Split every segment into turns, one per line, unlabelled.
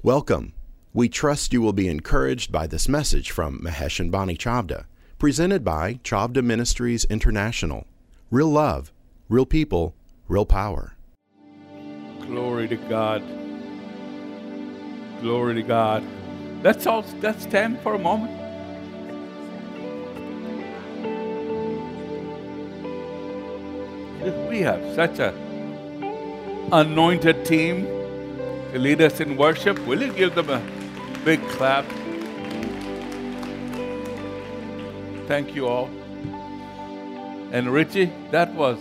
Welcome. We trust you will be encouraged by this message from Mahesh and Bonnie Chavda, presented by Chavda Ministries International. Real love, real people, real power.
Glory to God. Glory to God. Let's stand for a moment. We have such an anointed team to lead us in worship. Will you give them a big clap? Thank you all. And Richie, that was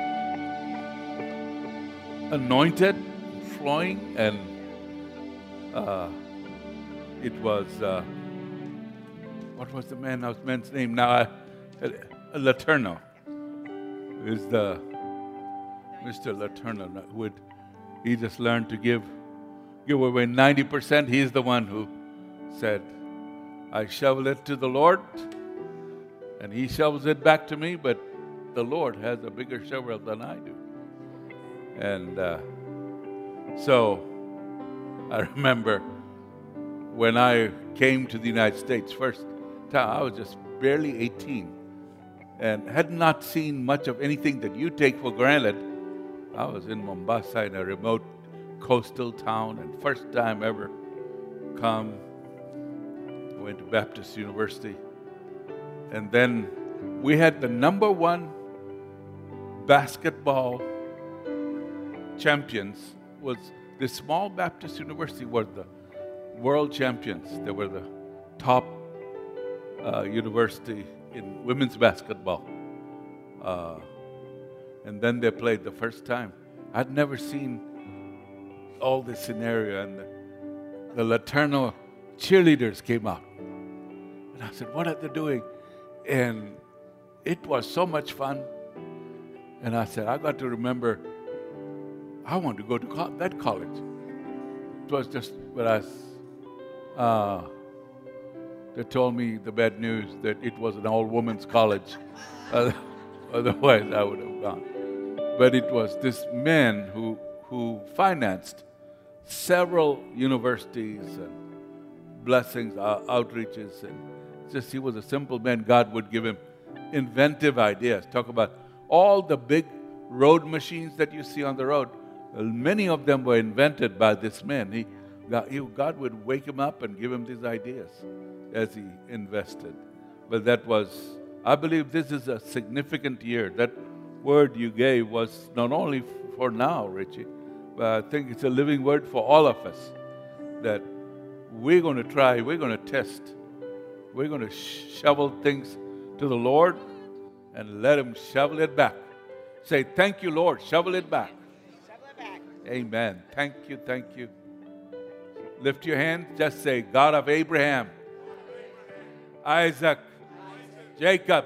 anointed, flowing, and it was, what was the man's name now? Laterno. Is the Mr. Laterno. He just learned to give away 90%. He's the one who said, I shovel it to the Lord, and He shovels it back to me, but the Lord has a bigger shovel than I do. And so I remember when I came to the United States first time, I was just barely 18 and had not seen much of anything that you take for granted. I was in Mombasa, in a remote coastal town, and first time ever come. I went to Baptist University. And then we had the number one basketball champions. Was the small Baptist University were the world champions. They were the top university in women's basketball. And then they played the first time. I'd never seen all this scenario, and the Laterno cheerleaders came out. And I said, what are they doing? And it was so much fun. And I said, I got to remember, I want to go to that college. It was just when they told me the bad news that it was an all-women's college. Otherwise, I would have gone. But it was this man who financed several universities and blessings, outreaches, and just he was a simple man. God would give him inventive ideas. Talk about all the big road machines that you see on the road. Many of them were invented by this man. God would wake him up and give him these ideas as he invested. But that was, I believe this is a significant year. That word you gave was not only for now, Richie, but I think it's a living word for all of us, that we're going to try, we're going to test, we're going to shovel things to the Lord and let Him shovel it back. Say, thank you, Lord, shovel it back.
Shovel it back.
Amen. Thank you, thank you. Lift your hand, just say, God of Abraham, Isaac, Jacob.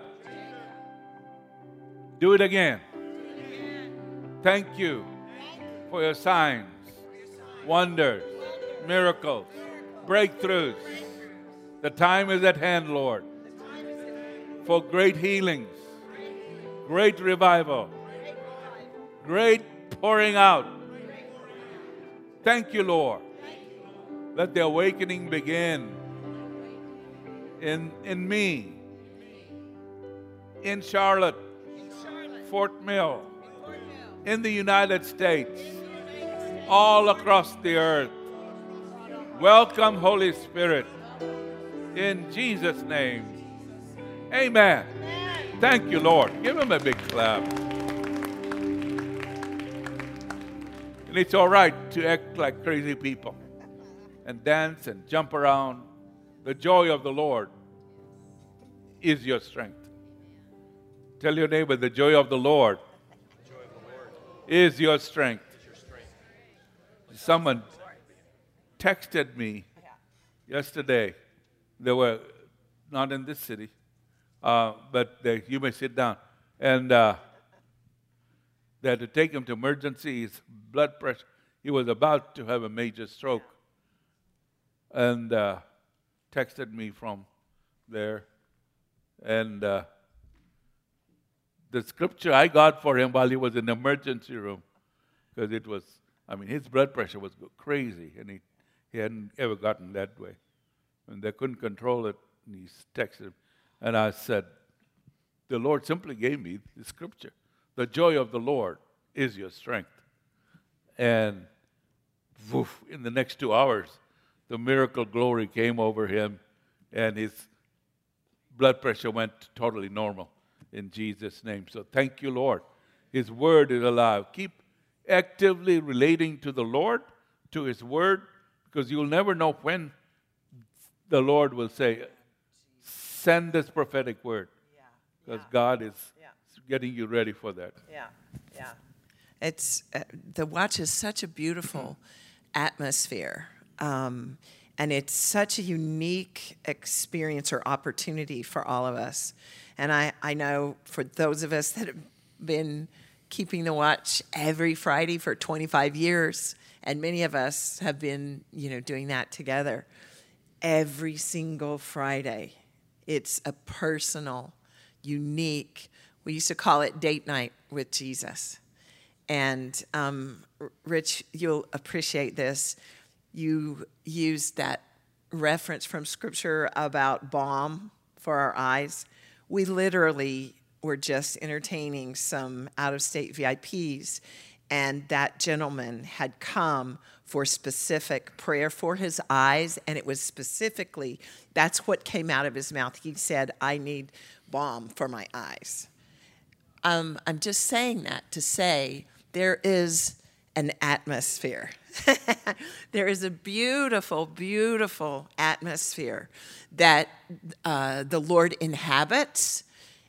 Do it again. Thank you for your signs, wonders, miracles, breakthroughs. The time is at hand, Lord, for great healings, great revival, great pouring out. Thank you, Lord. Let the awakening begin in me, in Charlotte, Fort Mill, in the United States, all across the earth. Welcome, Holy Spirit, in Jesus' name. Amen. Thank you, Lord. Give Him a big clap. And it's all right to act like crazy people and dance and jump around. The joy of the Lord is your strength. Tell your neighbor, the joy of the Lord is your strength. Someone texted me yesterday. They were not in this city, but you may sit down. And they had to take him to emergency. His blood pressure, he was about to have a major stroke. And texted me from there. And the scripture I got for him while he was in the emergency room, because it was, his blood pressure was crazy, and He hadn't ever gotten that way. And they couldn't control it, and he texted him. And I said, the Lord simply gave me the scripture. The joy of the Lord is your strength. And woof, in the next 2 hours, the miracle glory came over him, and his blood pressure went totally normal in Jesus' name. So thank you, Lord. His word is alive. Keep actively relating to the Lord, to his word, because you'll never know when the Lord will say, send this prophetic word. Because God is getting you ready for that.
Yeah. It's the watch is such a beautiful atmosphere, and it's such a unique experience or opportunity for all of us. And I know for those of us that have been keeping the watch every Friday for 25 years, and many of us have been, doing that together every single Friday. It's a personal, unique, we used to call it date night with Jesus. And Rich, you'll appreciate this. You used that reference from Scripture about balm for our eyes. We literally were just entertaining some out-of-state VIPs, and that gentleman had come for specific prayer for his eyes, and it was specifically, that's what came out of his mouth. He said, I need balm for my eyes. I'm just saying that to say there is an atmosphere. There is a beautiful, beautiful atmosphere that the Lord inhabits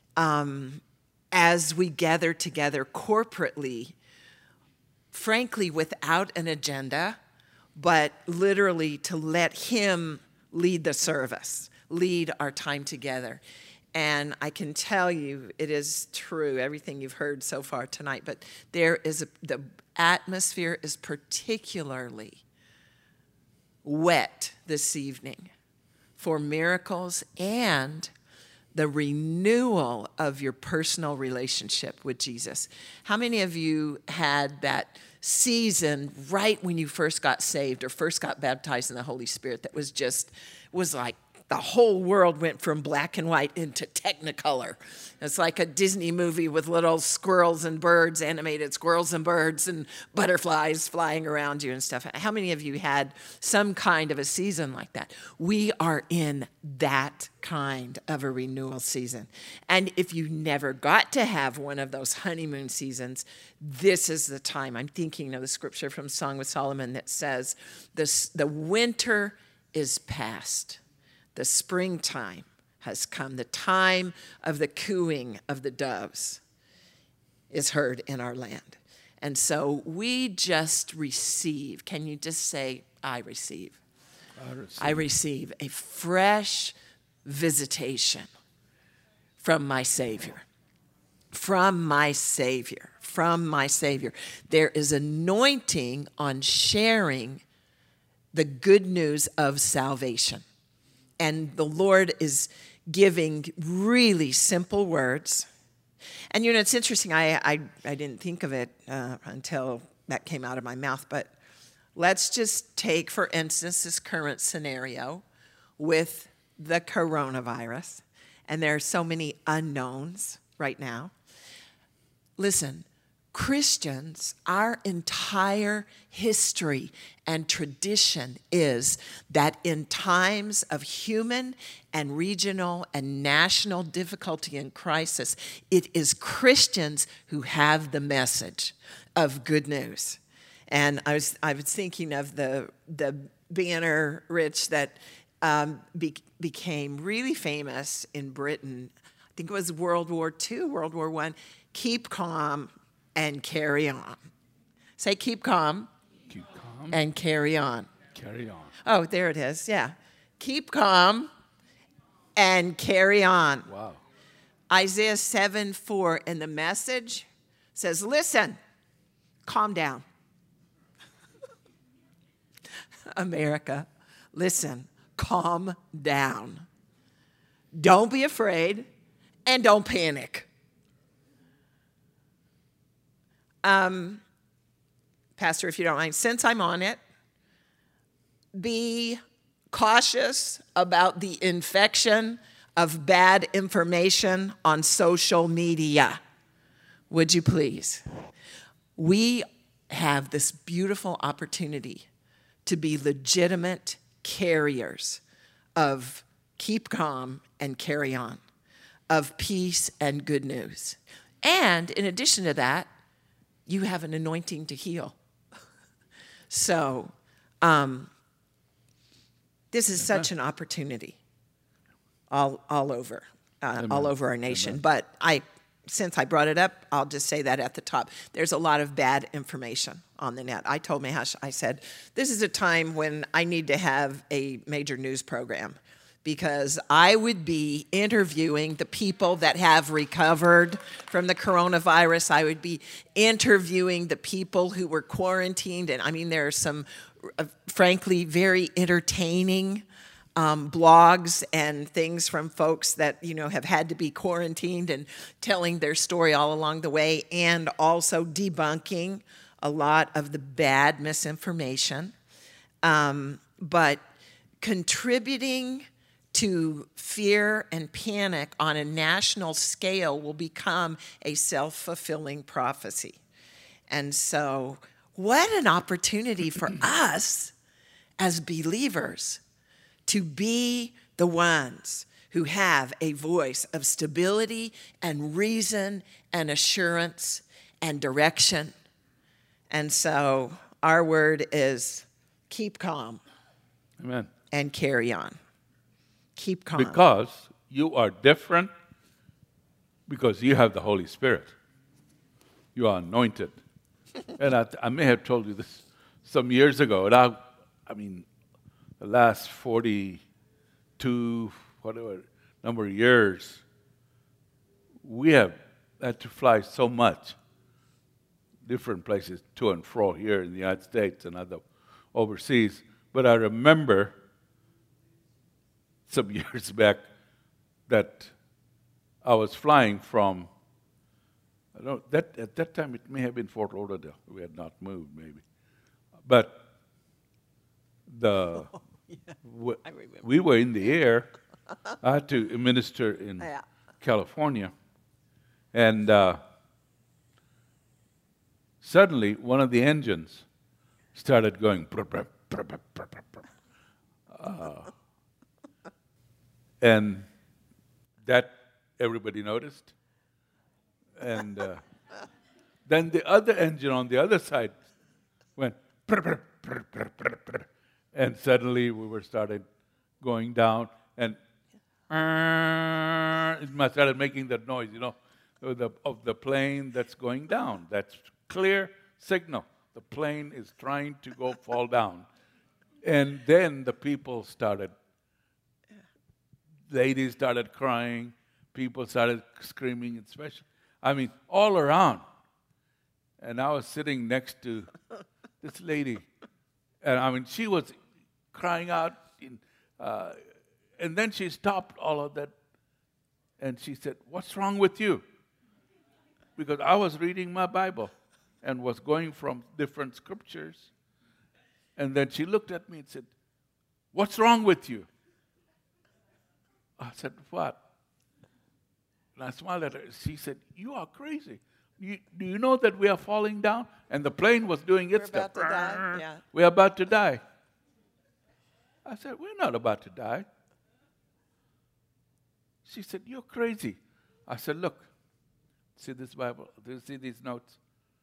as we gather together corporately, frankly, without an agenda, but literally to let him lead the service, lead our time together. And I can tell you it is true, everything you've heard so far tonight, but the atmosphere is particularly wet this evening for miracles and the renewal of your personal relationship with Jesus. How many of you had that season right when you first got saved or first got baptized in the Holy Spirit that was like the whole world went from black and white into Technicolor? It's like a Disney movie with little squirrels and birds, animated squirrels and birds and butterflies flying around you and stuff. How many of you had some kind of a season like that? We are in that kind of a renewal season. And if you never got to have one of those honeymoon seasons, this is the time. I'm thinking of the scripture from Song of Solomon that says, the winter is past. The springtime has come. The time of the cooing of the doves is heard in our land. And so we just receive. Can you just say, I receive? I receive a fresh visitation from my Savior. From my Savior. From my Savior. There is anointing on sharing the good news of salvation. And the Lord is giving really simple words. And, it's interesting. I didn't think of it until that came out of my mouth. But let's just take, for instance, this current scenario with the coronavirus. And there are so many unknowns right now. Listen, Christians, our entire history and tradition is that in times of human and regional and national difficulty and crisis, it is Christians who have the message of good news. And I was thinking of the banner, Rich, that became really famous in Britain. I think it was World War II, World War I. Keep calm and carry on. Say, keep calm.
Keep calm.
And carry on.
Carry on.
Oh, there it is. Yeah. Keep calm and carry on.
Wow.
Isaiah 7:4 in the Message says, listen, calm down. America, listen, calm down. Don't be afraid and don't panic. Pastor, if you don't mind, since I'm on it, be cautious about the infection of bad information on social media. Would you please? We have this beautiful opportunity to be legitimate carriers of keep calm and carry on, of peace and good news. And in addition to that, you have an anointing to heal. So this is such an opportunity all over our nation.
Amen.
But since I brought it up, I'll just say that at the top. There's a lot of bad information on the net. I told Mahesh, I said, this is a time when I need to have a major news program, because I would be interviewing the people that have recovered from the coronavirus. I would be interviewing the people who were quarantined. And I mean, there are some, frankly, very entertaining blogs and things from folks that, have had to be quarantined and telling their story all along the way, and also debunking a lot of the bad misinformation. But contributing to fear and panic on a national scale will become a self-fulfilling prophecy. And so, what an opportunity for us as believers to be the ones who have a voice of stability and reason and assurance and direction. And so our word is keep calm.
Amen.
And carry on. Keep calm.
Because you are different, because you have the Holy Spirit. You are anointed. And I may have told you this some years ago. And the last 42, whatever number of years, we have had to fly so much, different places to and fro here in the United States and other overseas. But I remember some years back that I was flying from, at that time it may have been Fort Lauderdale. We had not moved, maybe. But we were in the air. I had to minister in California. And suddenly, one of the engines started going. And that everybody noticed. And then the other engine on the other side went. And suddenly we were started going down, and it started making that noise, of the plane that's going down. That's clear signal. The plane is trying to fall down. And then the people started, ladies started crying, people started screaming, especially, all around. And I was sitting next to this lady, and she was crying out, and then she stopped all of that, and she said, "What's wrong with you?" Because I was reading my Bible and was going from different scriptures, and then she looked at me and said, "What's wrong with you?" I said, "What?" And I smiled at her. She said, "You are crazy. Do you know that we are falling down?" And the plane was doing its stuff.
We're about to die. Yeah.
We're about to die. I said, "We're not about to die." She said, "You're crazy." I said, "Look, see this Bible? Do you see these notes?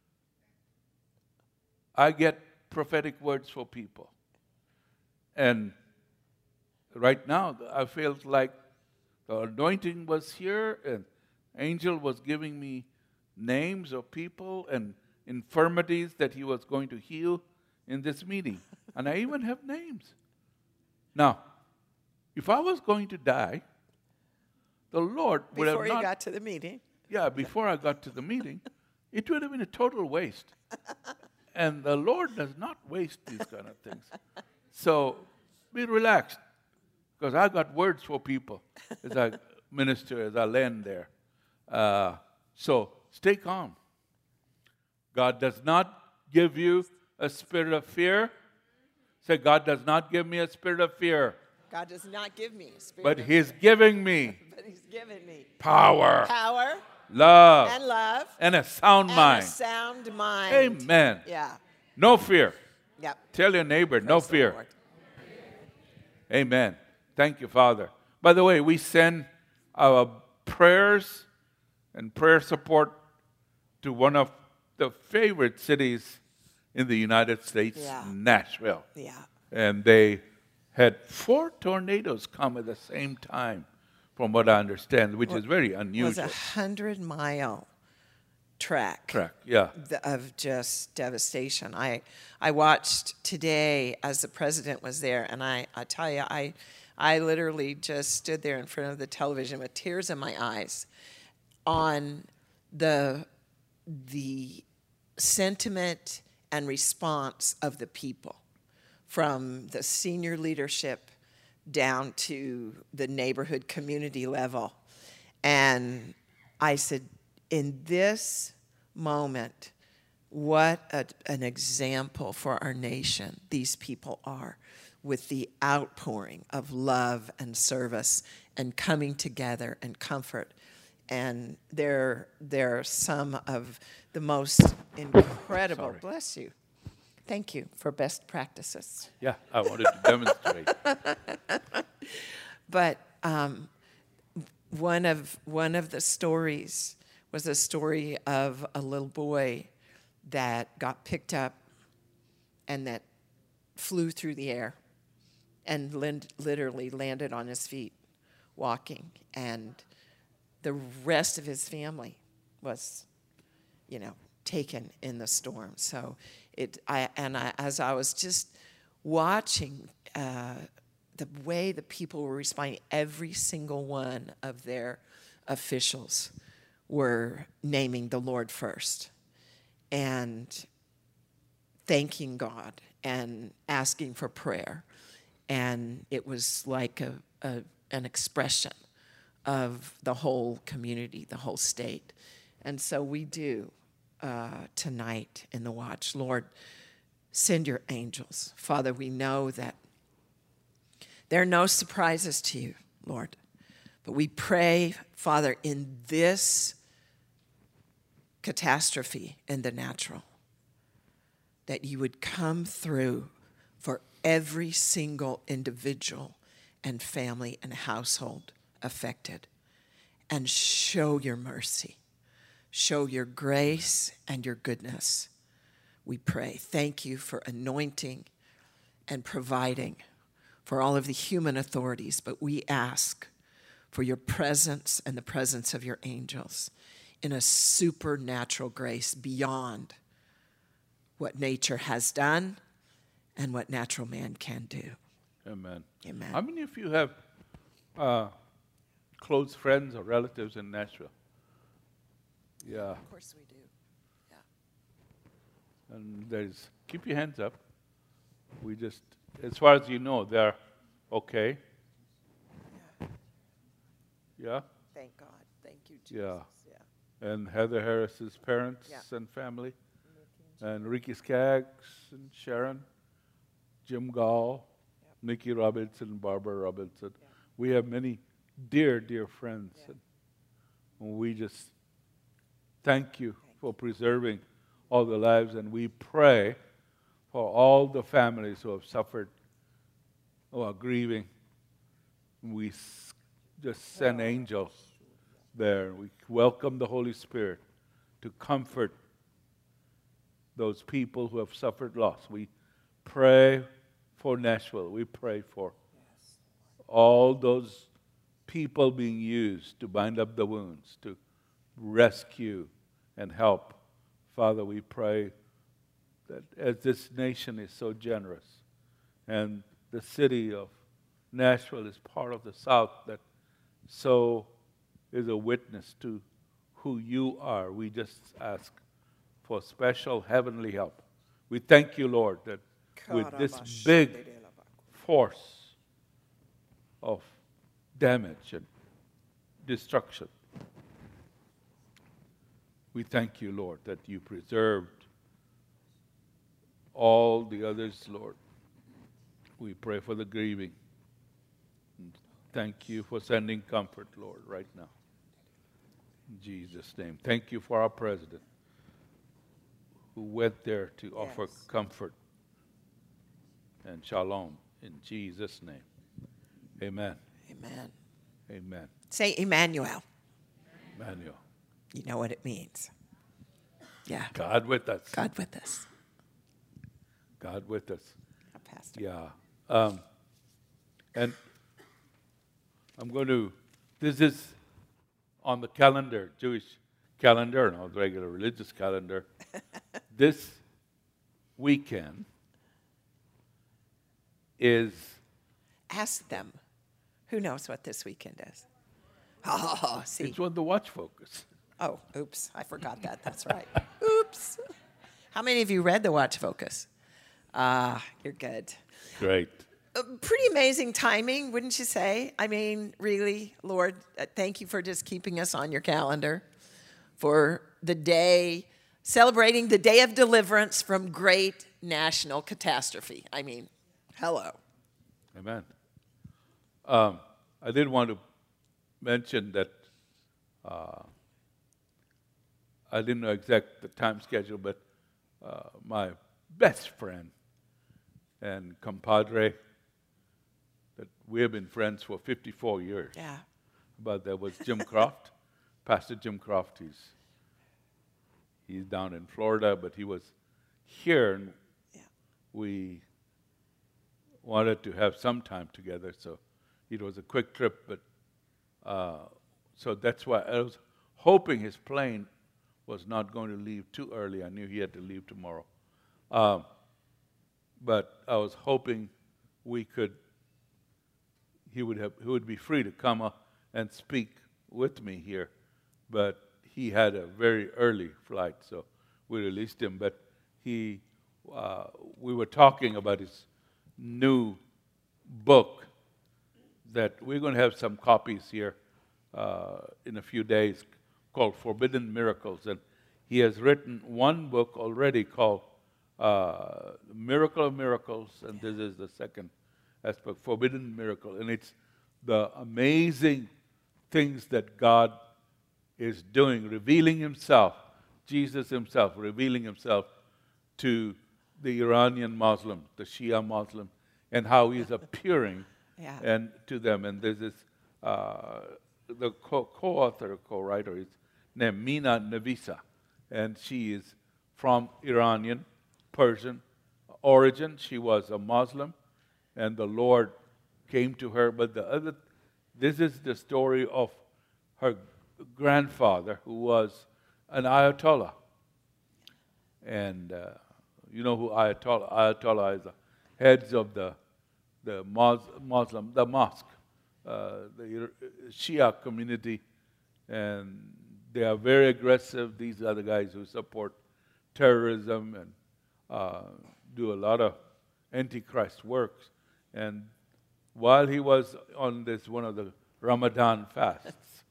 I get prophetic words for people. And right now, I felt like the anointing was here, and angel was giving me names of people and infirmities that he was going to heal in this meeting. And I even have names. Now, if I was going to die, the Lord would have not...
Before you got to the meeting.
Yeah, before I got to the meeting, it would have been a total waste. And the Lord does not waste these kind of things. So be relaxed, because I got words for people as I minister, as I land there. So stay calm. God does not give you a spirit of fear. Say, God does not give me a spirit of fear,
God does not give me a spirit
but
of
He's
fear,
giving me
but He's given me
power,
power
love,
and love
and a sound
and
mind.
a sound mind.
Amen.
Yeah.
No fear.
Yep.
Tell your neighbor, no
Praise the
fear.
Lord.
Amen. Thank you, Father. By the way, we send our prayers and prayer support to one of the favorite cities in the United States,
Yeah.
Nashville.
Yeah.
And they had 4 tornadoes come at the same time, from what I understand, which is very
It was
unusual.
100-mile track
Yeah.
of just devastation. I watched today as the president was there, and I tell you, I literally just stood there in front of the television with tears in my eyes on the sentiment and response of the people, from the senior leadership down to the neighborhood community level. And I said, in this moment, what an example for our nation these people are, with the outpouring of love and service and coming together and comfort. And they're some of the most incredible,
Sorry.
bless you. Thank you for best practices.
Yeah, I wanted to demonstrate.
But one of the stories was a story of a little boy that got picked up and that flew through the air and literally landed on his feet walking. And the rest of his family was, taken in the storm. So as I was just watching the way the people were responding, every single one of their officials were naming the Lord first and thanking God and asking for prayer. And it was like an expression of the whole community, the whole state. And so we do tonight in the watch. Lord, send your angels. Father, we know that there are no surprises to you, Lord. But we pray, Father, in this catastrophe in the natural, that you would come through for every single individual and family and household affected, and show your mercy, show your grace and your goodness. We pray. Thank you for anointing and providing for all of the human authorities, but we ask for your presence and the presence of your angels in a supernatural grace beyond what nature has done and what natural man can do.
Amen.
Amen.
How many of you have close friends or relatives in Nashville? Yeah.
Of course we do. Yeah.
And keep your hands up. We just, as far as you know, they're okay. Yeah?
Thank God. Thank you, Jesus.
Yeah.
Yeah.
And Heather Harris's parents and family. And Ricky Skaggs and Sharon, Jim Gall, Nikki Robinson, and Barbara Robinson.
Yeah.
We have many dear, dear friends.
Yeah.
And we just thank you for preserving all the lives, and we pray for all the families who have suffered, who are grieving. We just send angels there. We welcome the Holy Spirit to comfort those people who have suffered loss. We pray for Nashville. We pray for all those people being used to bind up the wounds, to rescue and help. Father, we pray that as this nation is so generous, and the city of Nashville is part of the South that so is a witness to who you are, we just ask for special heavenly help. We thank you, Lord, that with this big force of damage and destruction, we thank you, Lord, that you preserved all the others, Lord, We pray for the grieving. Thank you for sending comfort, Lord, right now. In Jesus' name. Thank you for our president who went there to offer comfort and shalom in Jesus' name. Amen.
Amen.
Amen.
Say Emmanuel.
Emmanuel.
You know what it means. Yeah.
God with us.
God with us.
God with us.
Pastor.
Yeah. And I'm going to, this is on the calendar, Jewish calendar, not the regular religious calendar. This weekend is...
Ask them. Who knows what this weekend is? Oh, see.
It's on the Watch Focus.
Oh, oops. I forgot that. That's right. Oops. How many of you read the Watch Focus? You're good.
Great.
Pretty amazing timing, wouldn't you say? I mean, really, Lord, thank you for just keeping us on your calendar for the day, celebrating the day of deliverance from great national catastrophe. I mean, hello.
Amen. I did want to mention that I didn't know exact the time schedule, but my best friend and compadre, that we have been friends for 54 years.
Yeah.
But there was Jim Croft, Pastor Jim Croft. He's down in Florida, but he was here, and we wanted to have some time together, so it was a quick trip, but so that's why I was hoping his plane was not going to leave too early. I knew he had to leave tomorrow. But I was hoping he would be free to come up and speak with me here. But he had a very early flight, so we released him. But we were talking about his new book that we're going to have some copies here in a few days called Forbidden Miracles. And he has written one book already called Miracle of Miracles, and this is the second aspect, Forbidden Miracle. And it's the amazing things that God is doing, revealing himself, Jesus himself, revealing himself to the Iranian Muslim, the Shia Muslim, and how he's appearing and to them. And this is the co-author, co-writer is named Mina Navisa, and she is from Iranian, Persian origin. She was a Muslim, and the Lord came to her. But this is the story of her grandfather, who was an Ayatollah. And you know who Ayatollah is? The heads of the Muslim, the mosque, the Shia community, and they are very aggressive. These are the guys who support terrorism and do a lot of antichrist works. And while he was on one of the Ramadan fasts,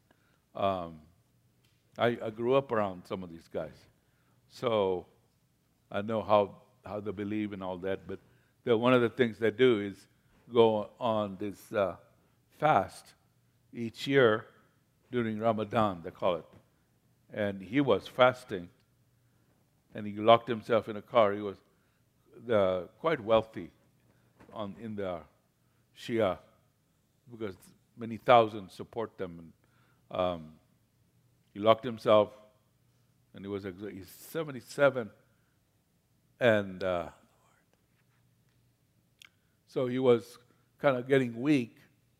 I grew up around some of these guys, so I know how they believe and all that. But one of the things they do is go on this fast each year during Ramadan, they call it. And he was fasting, and he locked himself in a car. He was quite wealthy in the Shia, because many thousands support them. And he locked himself, and he's 77, and so he was kind of getting weak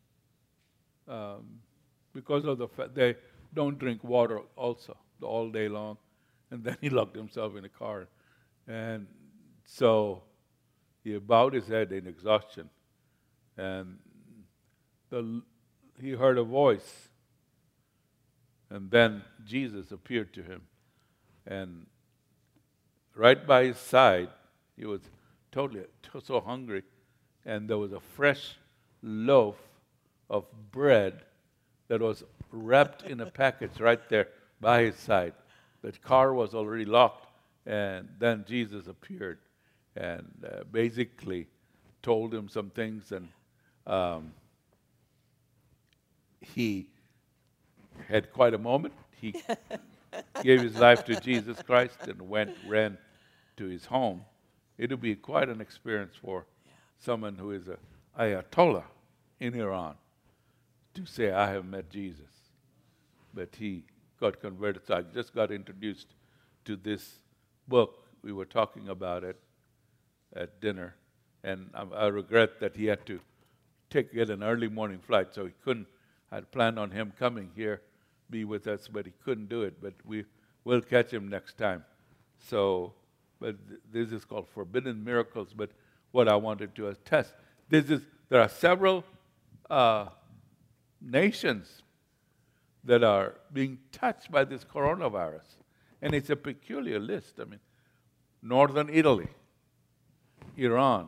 because of the fact they don't drink water also all day long. And then he locked himself in a car. And so he bowed his head in exhaustion. And he heard a voice. And then Jesus appeared to him. And right by his side, he was totally so hungry. And there was a fresh loaf of bread that was wrapped in a package right there by his side. The car was already locked, and then Jesus appeared and basically told him some things, and he had quite a moment. He gave his life to Jesus Christ and ran to his home. It'll be quite an experience for someone who is an Ayatollah in Iran to say, I have met Jesus. But he got converted. So I just got introduced to this book. We were talking about it at dinner. And I regret that he had to get an early morning flight, so he couldn't. I'd planned on him coming here, be with us, but he couldn't do it. But we'll catch him next time. So, but this is called Forbidden Miracles. But what I wanted to attest, there are several nations that are being touched by this coronavirus. And it's a peculiar list. I mean, northern Italy, Iran,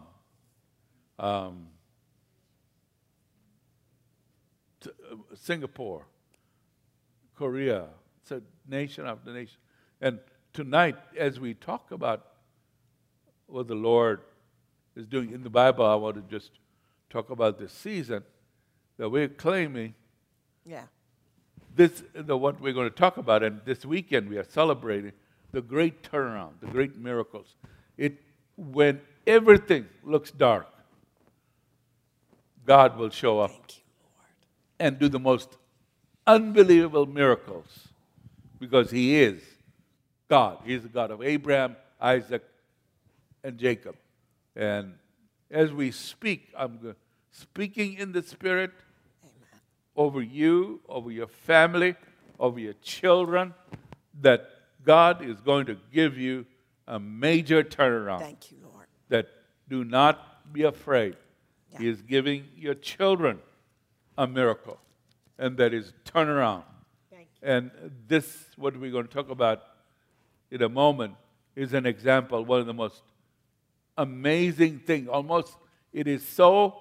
Singapore, Korea. It's a nation after nation. And tonight, as we talk about what the Lord is doing in the Bible, I want to just talk about this season that we're claiming.
Yeah.
What we're going to talk about, and this weekend we are celebrating the great turnaround, the great miracles. When everything looks dark, God will show up.
Thank you, Lord.
And do the most unbelievable miracles, because He is God. He is the God of Abraham, Isaac, and Jacob. And as we speak, I'm speaking in the Spirit over you, over your family, over your children, that God is going to give you a major turnaround.
Thank you, Lord.
That do not be afraid.
Yeah.
He is giving your children a miracle, and that is turnaround.
Thank you.
And this, what we're going to talk about in a moment, is an example, one of the most amazing things. Almost, it is so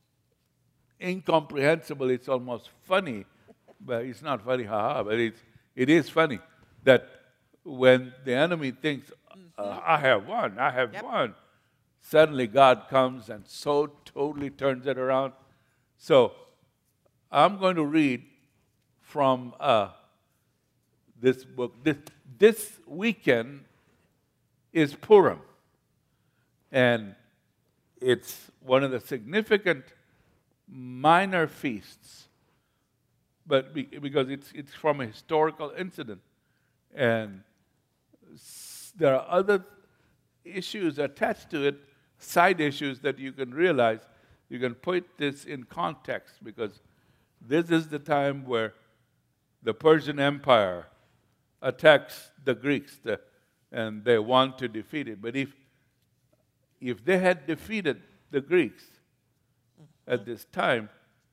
incomprehensible, it's almost funny, but it's not funny, haha, but it is funny that when the enemy thinks, I have won, suddenly God comes and so totally turns it around. So I'm going to read from this book. This weekend is Purim, and it's one of the significant minor feasts, but because it's from a historical incident, and there are other issues attached to it, side issues that you can realize. You can put this in context, because this is the time where the Persian Empire attacks the Greeks, and they want to defeat it. But if they had defeated the Greeks at this time,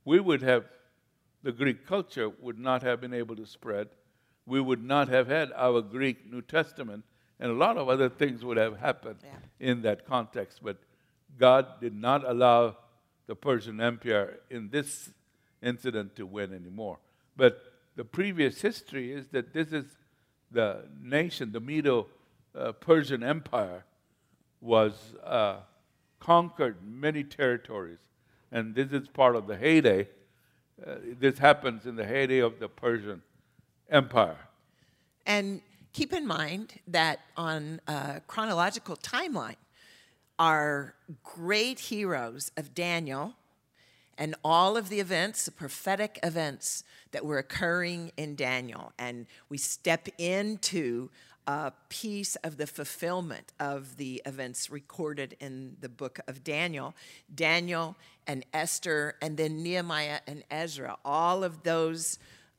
the Greek culture would not have been able to spread. We would not have had our Greek New Testament, and a lot of other things would have happened in that context. But God did not allow the Persian Empire in this incident to win anymore. But the previous history is that this is the nation, the Medo-Persian Empire was conquered many territories. And this is part of the heyday. This happens in the heyday of the Persian Empire.
And keep in mind that on a chronological timeline, our great heroes of Daniel and all of the events, the prophetic events that were occurring in Daniel, and we step into a piece of the fulfillment of the events recorded in the book of Daniel. Daniel and Esther, and then Nehemiah and Ezra, all of those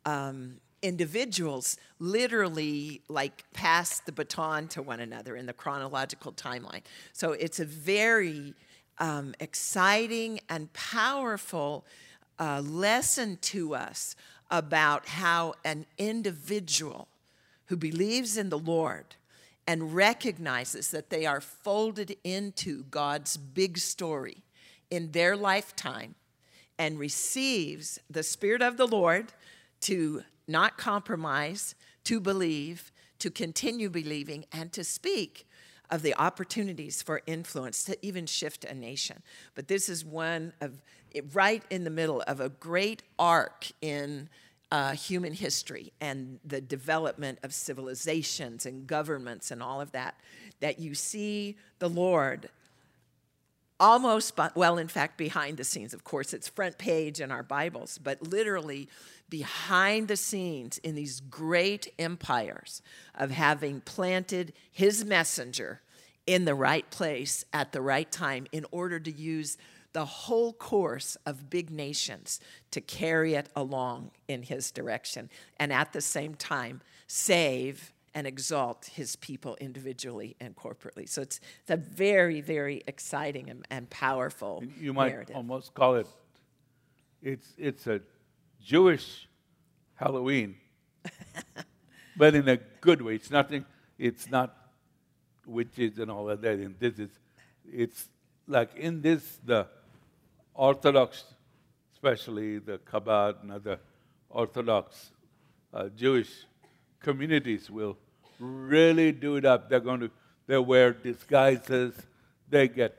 individuals literally like pass the baton to one another in the chronological timeline. So it's a very exciting and powerful lesson to us about how an individual who believes in the Lord and recognizes that they are folded into God's big story in their lifetime and receives the Spirit of the Lord to not compromise, to believe, to continue believing, and to speak of the opportunities for influence to even shift a nation. But this is one of, right in the middle of a great arc in human history and the development of civilizations and governments and all of that, that you see the Lord almost, well, in fact, behind the scenes. Of course, it's front page in our Bibles, but literally behind the scenes in these great empires of having planted his messenger in the right place at the right time in order to use the whole course of big nations to carry it along in his direction, and at the same time save and exalt his people individually and corporately. So it's a very, very exciting and powerful
You might
narrative.
almost call it, it's a Jewish Halloween, but in a good way. It's not witches and all of that. And it's like in this, the Orthodox, especially the Chabad and other Orthodox Jewish communities will really do it up. They wear disguises. They get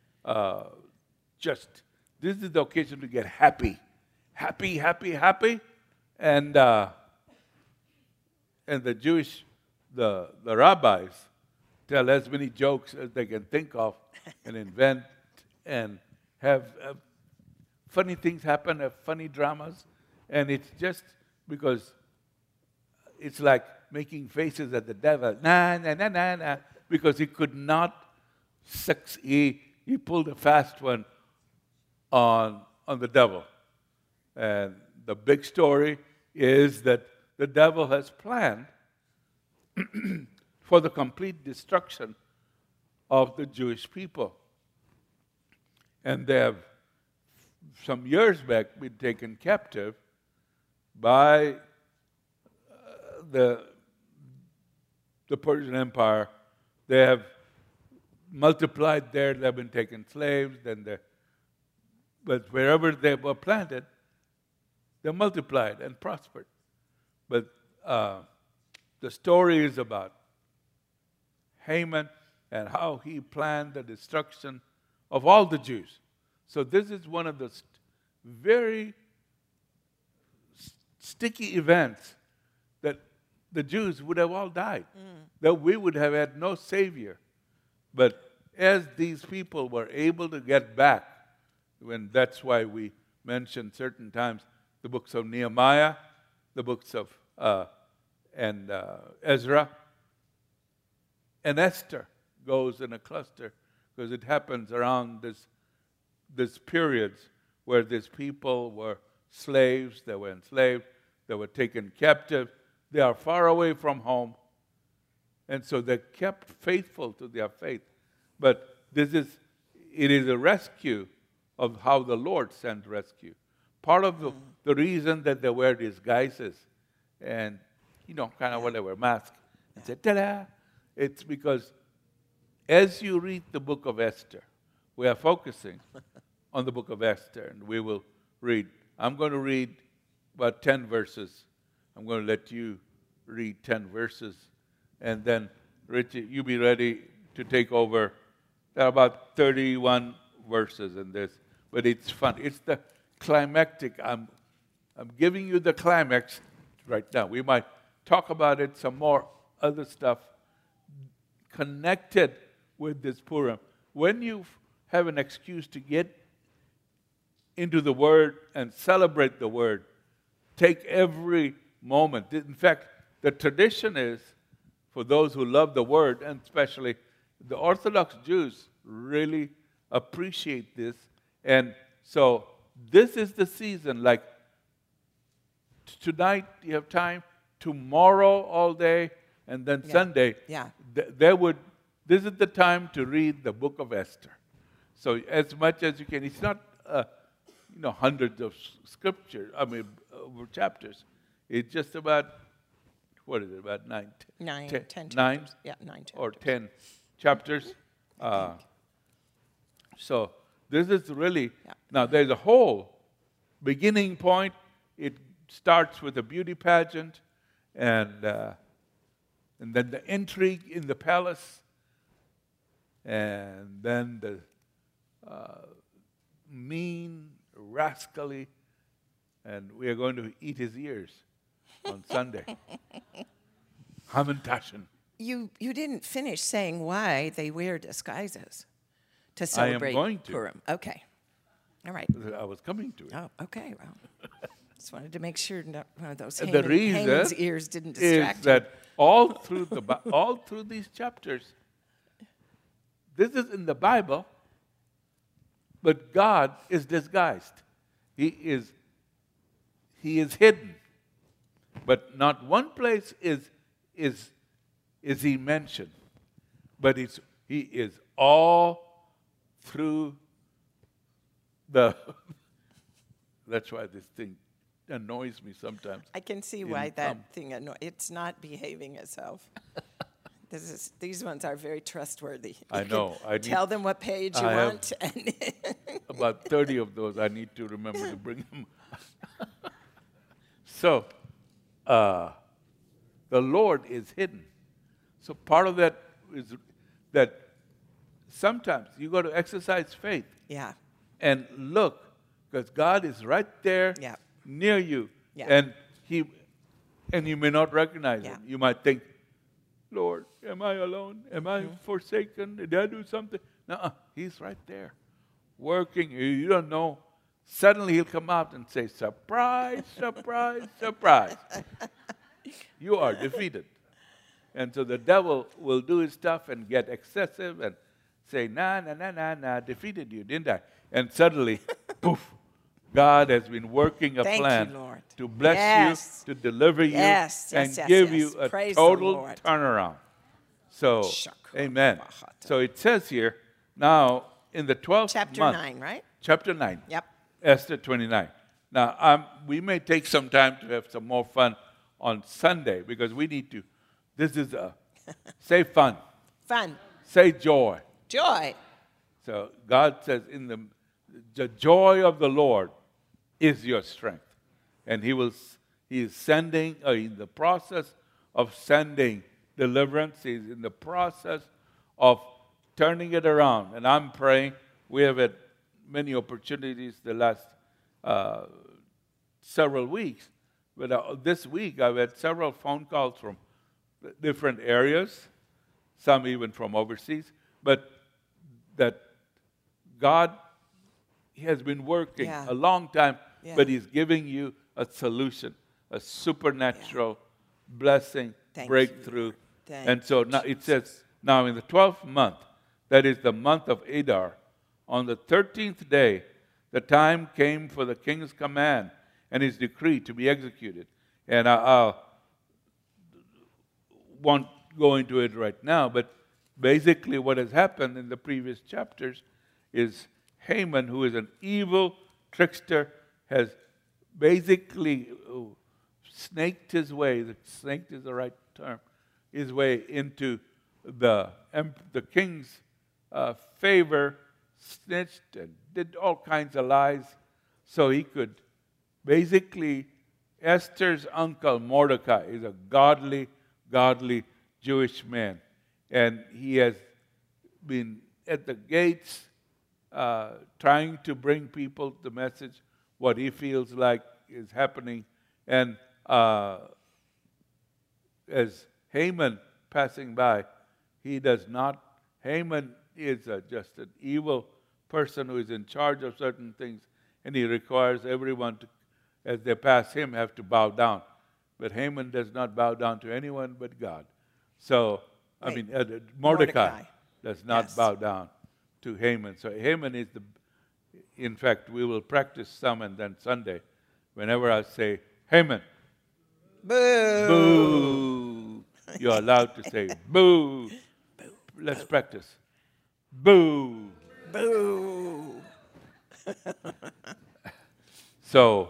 this is the occasion to get happy. And the Jewish, the rabbis tell as many jokes as they can think of and invent and have funny things happen, have funny dramas. And it's just because it's like making faces at the devil. Nah, because he could not succeed. He pulled a fast one on the devil. And the big story is that the devil has planned for the complete destruction of the Jewish people. And they have, some years back, been taken captive by the Persian Empire. They have multiplied there. They have been taken slaves. But wherever they were planted, they multiplied and prospered. But the story is about Haman and how he planned the destruction of all the Jews. So this is one of the very sticky events that the Jews would have all died, that we would have had no Savior. But as these people were able to get back, that's why we mention certain times the books of Nehemiah, the books of Ezra, and Esther goes in a cluster because it happens around this periods where these people were slaves, they were enslaved, they were taken captive, they are far away from home, and so they kept faithful to their faith. But it is a rescue of how the Lord sent rescue. Part of the reason that they wear disguises and, kind of whatever, mask, and say, ta-da, it's because as you read the book of Esther, we are focusing on the book of Esther, and we will read. I'm going to read about 10 verses. I'm going to let you read 10 verses, and then, Richie, you be ready to take over. There are about 31 verses in this, but it's fun. It's the climactic. I'm giving you the climax right now. We might talk about it, some more other stuff connected with this Purim. When you have an excuse to get into the Word and celebrate the Word, take every moment. In fact, the tradition is, for those who love the Word, and especially the Orthodox Jews really appreciate this. And so this is the season, like tonight you have time, tomorrow all day, and then Sunday.
Yeah.
This is the time to read the book of Esther. So as much as you can. It's not hundreds of chapters. It's just about, what is it, about 9?
10
9?
chapters. Yeah, 9 chapters.
Or 10 chapters. So this is really, now there's a whole beginning point. It starts with a beauty pageant and then the intrigue in the palace. and then the mean, rascally, and we are going to eat his ears on Sunday. Hamantashen.
You didn't finish saying why they wear disguises to celebrate
going to.
Purim. Okay. All right.
I was coming to it.
Oh, okay. Well, just wanted to make sure not one of those
The reason
Haman's ears didn't
is
distract you.
that all through these chapters, this is in the Bible, but God is disguised. He is hidden, but not one place is he mentioned, but he is all through the. That's why this thing annoys me sometimes.
I can see why that thing it's not behaving itself. These ones are very trustworthy.
I know.
Tell them what page you want. And
about 30 of those. I need to remember to bring them. So, the Lord is hidden. So part of that is that sometimes you got to exercise faith.
Yeah.
And look, because God is right there near you.
Yeah.
And you may not recognize
Yeah.
him. You might think, Lord, am I alone? Am I forsaken? Did I do something? No, he's right there, working. You don't know. Suddenly he'll come out and say, surprise, surprise, surprise. You are defeated. And so the devil will do his stuff and get excessive and say, nah, defeated you, didn't I? And suddenly, poof, God has been working a
Thank
plan
you, Lord.
to bless
Yes.
you, to deliver you,
Yes,
and
yes, yes,
give
yes.
you a
Praise the
total
Lord.
turnaround. So,
Shakura
amen.
bahata.
So it says here, now in the 12th
Chapter
month.
9, right?
Chapter 9.
Yep.
Esther 29. Now, we may take some time to have some more fun on Sunday because we need to. This is say fun.
Fun.
Say joy.
Joy.
So God says, the joy of the Lord is your strength, and He is sending, in the process of sending deliverance. He's in the process of turning it around, and I'm praying. We have had many opportunities the last several weeks, but this week I've had several phone calls from different areas, some even from overseas, but that God has been working a long time, but He's giving you a solution, a supernatural blessing, breakthrough. And so now it says, now in the 12th month, that is the month of Adar, on the 13th day, the time came for the king's command and his decree to be executed. And I won't go into it right now, but basically what has happened in the previous chapters is Haman, who is an evil trickster, has basically snaked his way, snaked is the right term, his way into the king's favor, snitched and did all kinds of lies so he could basically, Esther's uncle Mordecai is a godly Jewish man, and he has been at the gates trying to bring people the message, what he feels like is happening. And as Haman passing by, he does not, Haman is just an evil person who is in charge of certain things, and he requires everyone to, as they pass him, have to bow down. But Haman does not bow down to anyone but God. So, Mordecai does not bow down to Haman. So Haman is in fact, we will practice some, and then Sunday, whenever I say, Haman,
Boo.
boo, you're allowed to say, boo. Let's practice. Boo.
Boo.
So,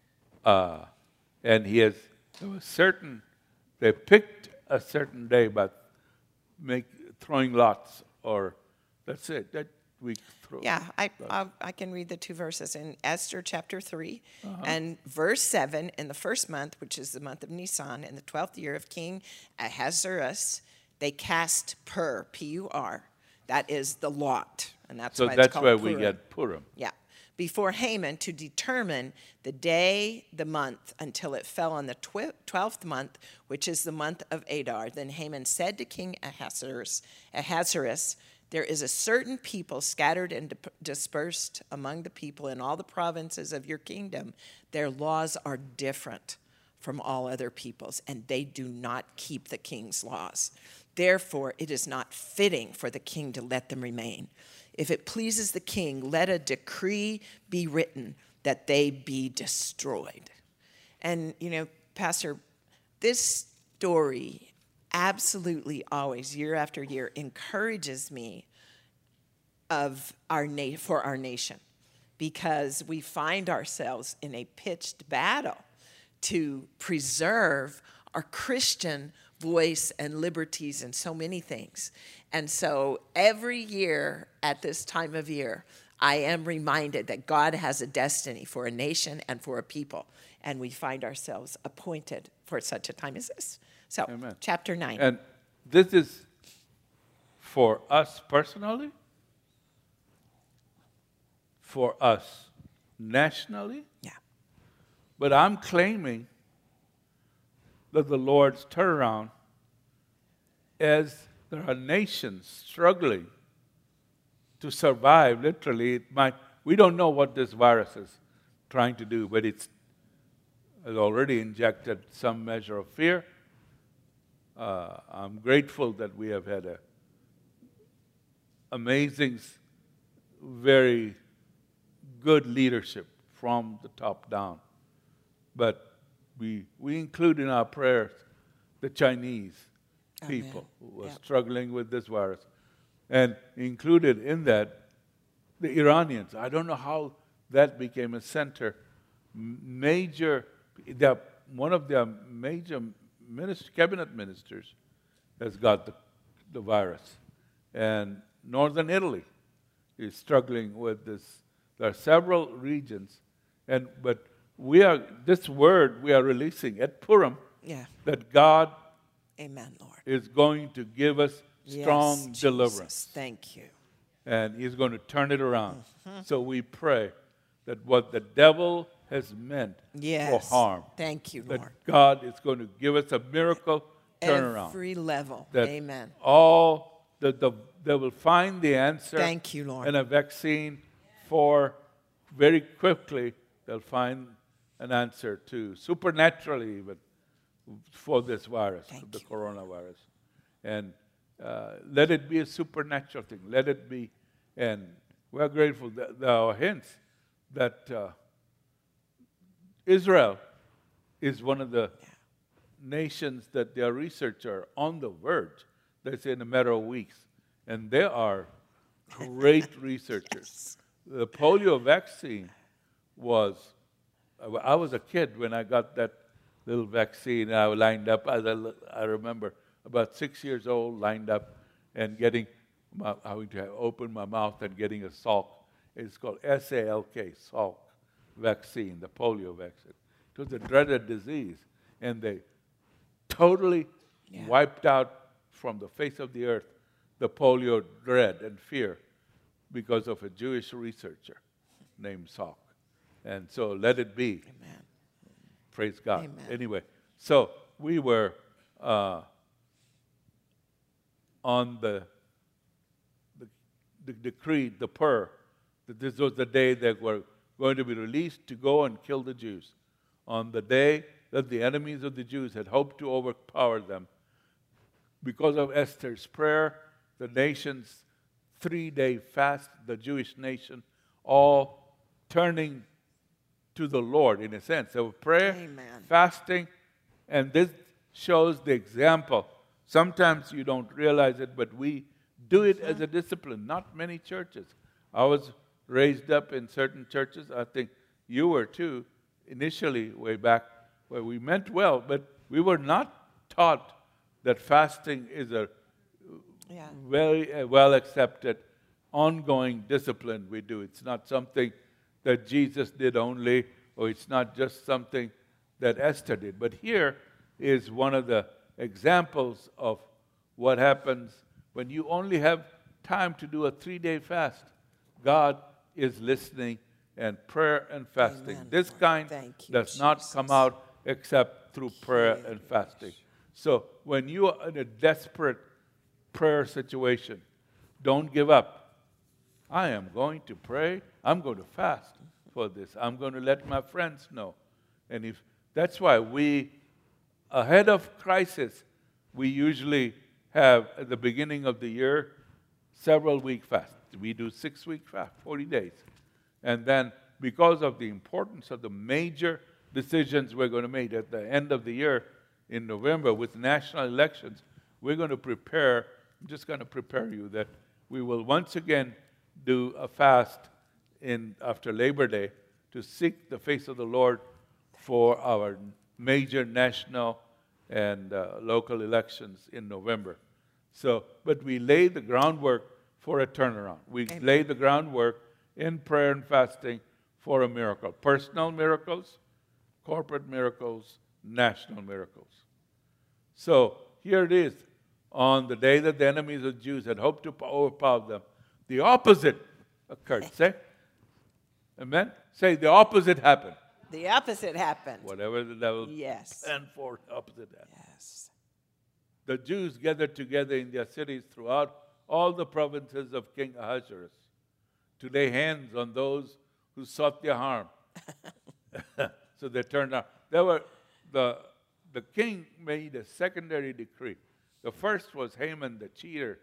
and there was they picked a certain day, but throwing lots, or that's it. That we throw.
Yeah, I can read the two verses in Esther chapter 3 and verse 7. In the first month, which is the month of Nisan, in the 12th year of King Ahasuerus, they cast Pur, P-U-R, That is the lot, and that's
So
why it's
that's
called
where
Purim.
we get Purim.
Yeah. Before Haman to determine the day, the month, until it fell on the 12th month, which is the month of Adar. Then Haman said to King Ahasuerus, there is a certain people scattered and dispersed among the people in all the provinces of your kingdom. Their laws are different from all other peoples, and they do not keep the king's laws. Therefore, it is not fitting for the king to let them remain. If it pleases the king, let a decree be written that they be destroyed. And, Pastor, this story absolutely always, year after year, encourages me for our nation, because we find ourselves in a pitched battle to preserve our Christian voice and liberties and so many things. And so every year at this time of year, I am reminded that God has a destiny for a nation and for a people. And we find ourselves appointed for such a time as this. So,
Amen.
chapter 9.
And this is for us personally, for us nationally,
Yeah.
but I'm claiming that the Lord's turnaround, as there are nations struggling to survive, literally, we don't know what this virus is trying to do, but it has already injected some measure of fear. I'm grateful that we have had a amazing, very good leadership from the top down. But we include in our prayers the Chinese people who are struggling with this virus. And included in that, the Iranians. I don't know how that became a center. One of their major cabinet ministers has got the virus. And northern Italy is struggling with this. There are several regions. But this word we are releasing at Purim, that God
Amen, Lord.
is going to give us strong deliverance.
Jesus. Thank you.
And He's going to turn it around. So we pray that what the devil has meant for harm,
Thank you,
that
Lord.
God is going to give us a miracle turnaround.
Every level.
That
Amen.
They will find the answer.
Thank you, Lord.
And a vaccine for very quickly. They'll find an answer to supernaturally even for this virus, the coronavirus. And let it be a supernatural thing. Let it be. And we're grateful that there are hints that Israel is one of the nations that their researchers are on the verge, they say, in a matter of weeks. And they are great researchers. The polio vaccine I was a kid when I got that little vaccine. I lined up, I remember, about 6 years old, lined up and having to open my mouth and getting a Salk. It's called SALK, Salk vaccine, the polio vaccine. It was a dreaded disease, and they totally wiped out from the face of the earth the polio dread and fear because of a Jewish researcher named Salk. And so let it be.
Amen.
Praise God.
Amen.
Anyway, so we were on the decree, the pur, that this was the day they were going to be released to go and kill the Jews. On the day that the enemies of the Jews had hoped to overpower them, because of Esther's prayer, the nation's 3-day fast, the Jewish nation, all turning to the Lord, in a sense. So prayer, fasting, and this shows the example. Sometimes you don't realize it, but we do it as a discipline. Not many churches. I was raised up in certain churches. I think you were too, initially, way back, where we meant well, but we were not taught that fasting is a very well accepted, ongoing discipline we do. It's not something that Jesus did only, or it's not just something that Esther did. But here is one of the examples of what happens when you only have time to do a 3-day fast. God is listening, and prayer and fasting.
Amen,
This
Lord.
kind
Thank you,
does not come
Jesus.
out except through prayer and fasting. So when you are in a desperate prayer situation, don't give up. I am going to pray. I'm going to fast for this. I'm going to let my friends know. And if that's why we, ahead of crisis, we usually have at the beginning of the year several week fast. We do 6-week fast, 40 days. And then because of the importance of the major decisions we're going to make at the end of the year in November with national elections, we're going to prepare, I'm just going to prepare you that we will once again do a fast after Labor Day to seek the face of the Lord for our major national and local elections in November. So, but we lay the groundwork for a turnaround. We lay the groundwork in prayer and fasting for a miracle. Personal miracles, corporate miracles, national miracles. So here it is. On the day that the enemies of the Jews had hoped to overpower them, the opposite occurred. Say, amen? Say, the opposite happened.
The opposite happened.
Whatever the devil planned for, the opposite happened.
Yes.
The Jews gathered together in their cities throughout all the provinces of King Ahasuerus to lay hands on those who sought their harm. So they turned out. The king made a secondary decree. The first was Haman the cheater.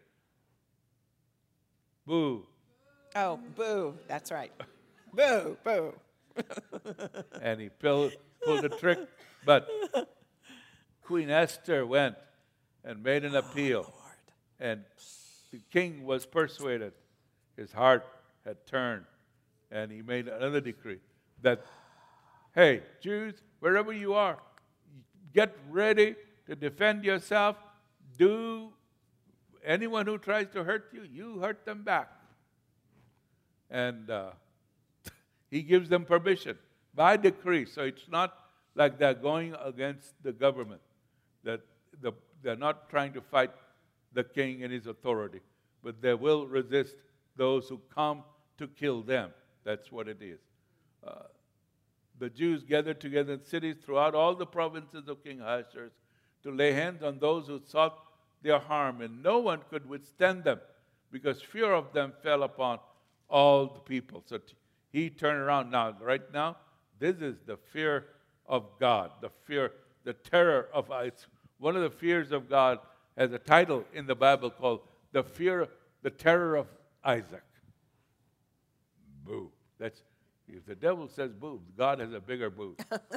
Boo.
Oh, boo. That's right. Boo, boo.
And he pulled a trick. But Queen Esther went and made an appeal.
Lord.
And the king was persuaded. His heart had turned. And he made another decree that, hey, Jews, wherever you are, get ready to defend yourself. Do anyone who tries to hurt you, you hurt them back. And he gives them permission by decree. So it's not like they're going against the government, that they're not trying to fight the king and his authority, but they will resist those who come to kill them. That's what it is. The Jews gathered together in cities throughout all the provinces of King Ahasuerus to lay hands on those who sought their harm, and no one could withstand them because fear of them fell upon all the people. So he turned around. Right now, this is the fear of God, the terror of it's one of the fears of God has a title in the Bible called the terror of Isaac. Boo. That's if the devil says boo, God has a bigger boo.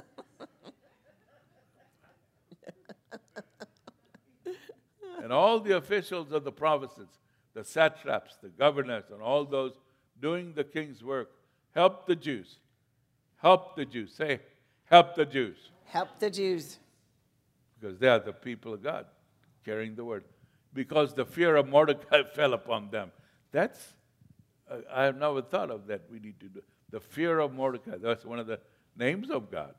And all the officials of the provinces, the satraps, the governors, and all those doing the king's work, help the Jews. Help the Jews. Say, help the Jews.
Help the Jews.
Because they are the people of God, carrying the word. Because the fear of Mordecai fell upon them. I have never thought of that. We need to do the fear of Mordecai. That's one of the names of God.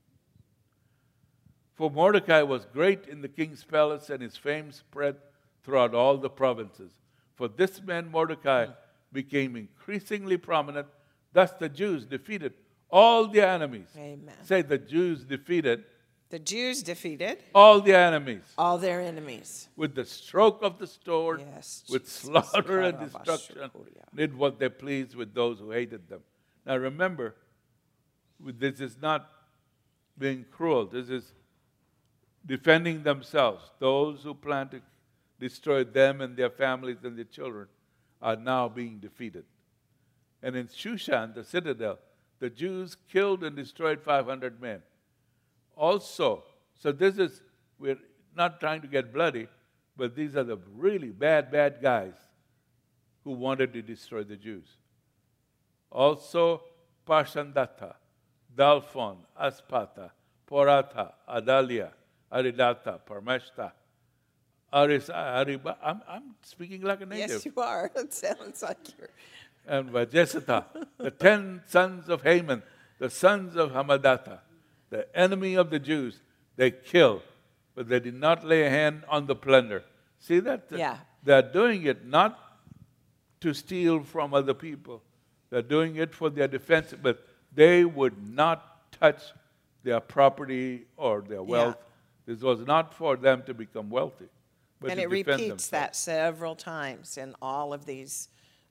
For Mordecai was great in the king's palace, and his fame spread throughout all the provinces. For this man Mordecai became increasingly prominent. Thus the Jews defeated all their enemies.
Amen.
Say, the Jews defeated.
The Jews defeated
All their enemies.
all their enemies.
With the stroke of the sword,
Yes,
with
Jesus.
slaughter and destruction, did what they pleased with those who hated them. Now remember, this is not being cruel. This is defending themselves. Those who plan to destroy them and their families and their children are now being defeated. And in Shushan, the citadel, the Jews killed and destroyed 500 men. Also, so we're not trying to get bloody, but these are the really bad guys who wanted to destroy the Jews. Also, Parshandatha, Dalphon, Aspatha, Poratha, Adalia, Aridata, Parmeshta, Ariba. I'm speaking like a native.
Yes, you are. It sounds like you're.
And Vajesatha, the 10 sons of Haman, the sons of Hamadatha, the enemy of the Jews, they killed, but they did not lay a hand on the plunder. See that?
Yeah.
They're doing it not to steal from other people. They're doing it for their defense, but they would not touch their property or their wealth. This was not for them to become wealthy, but
and
to
it
defend
repeats
themselves.
that several times in all of these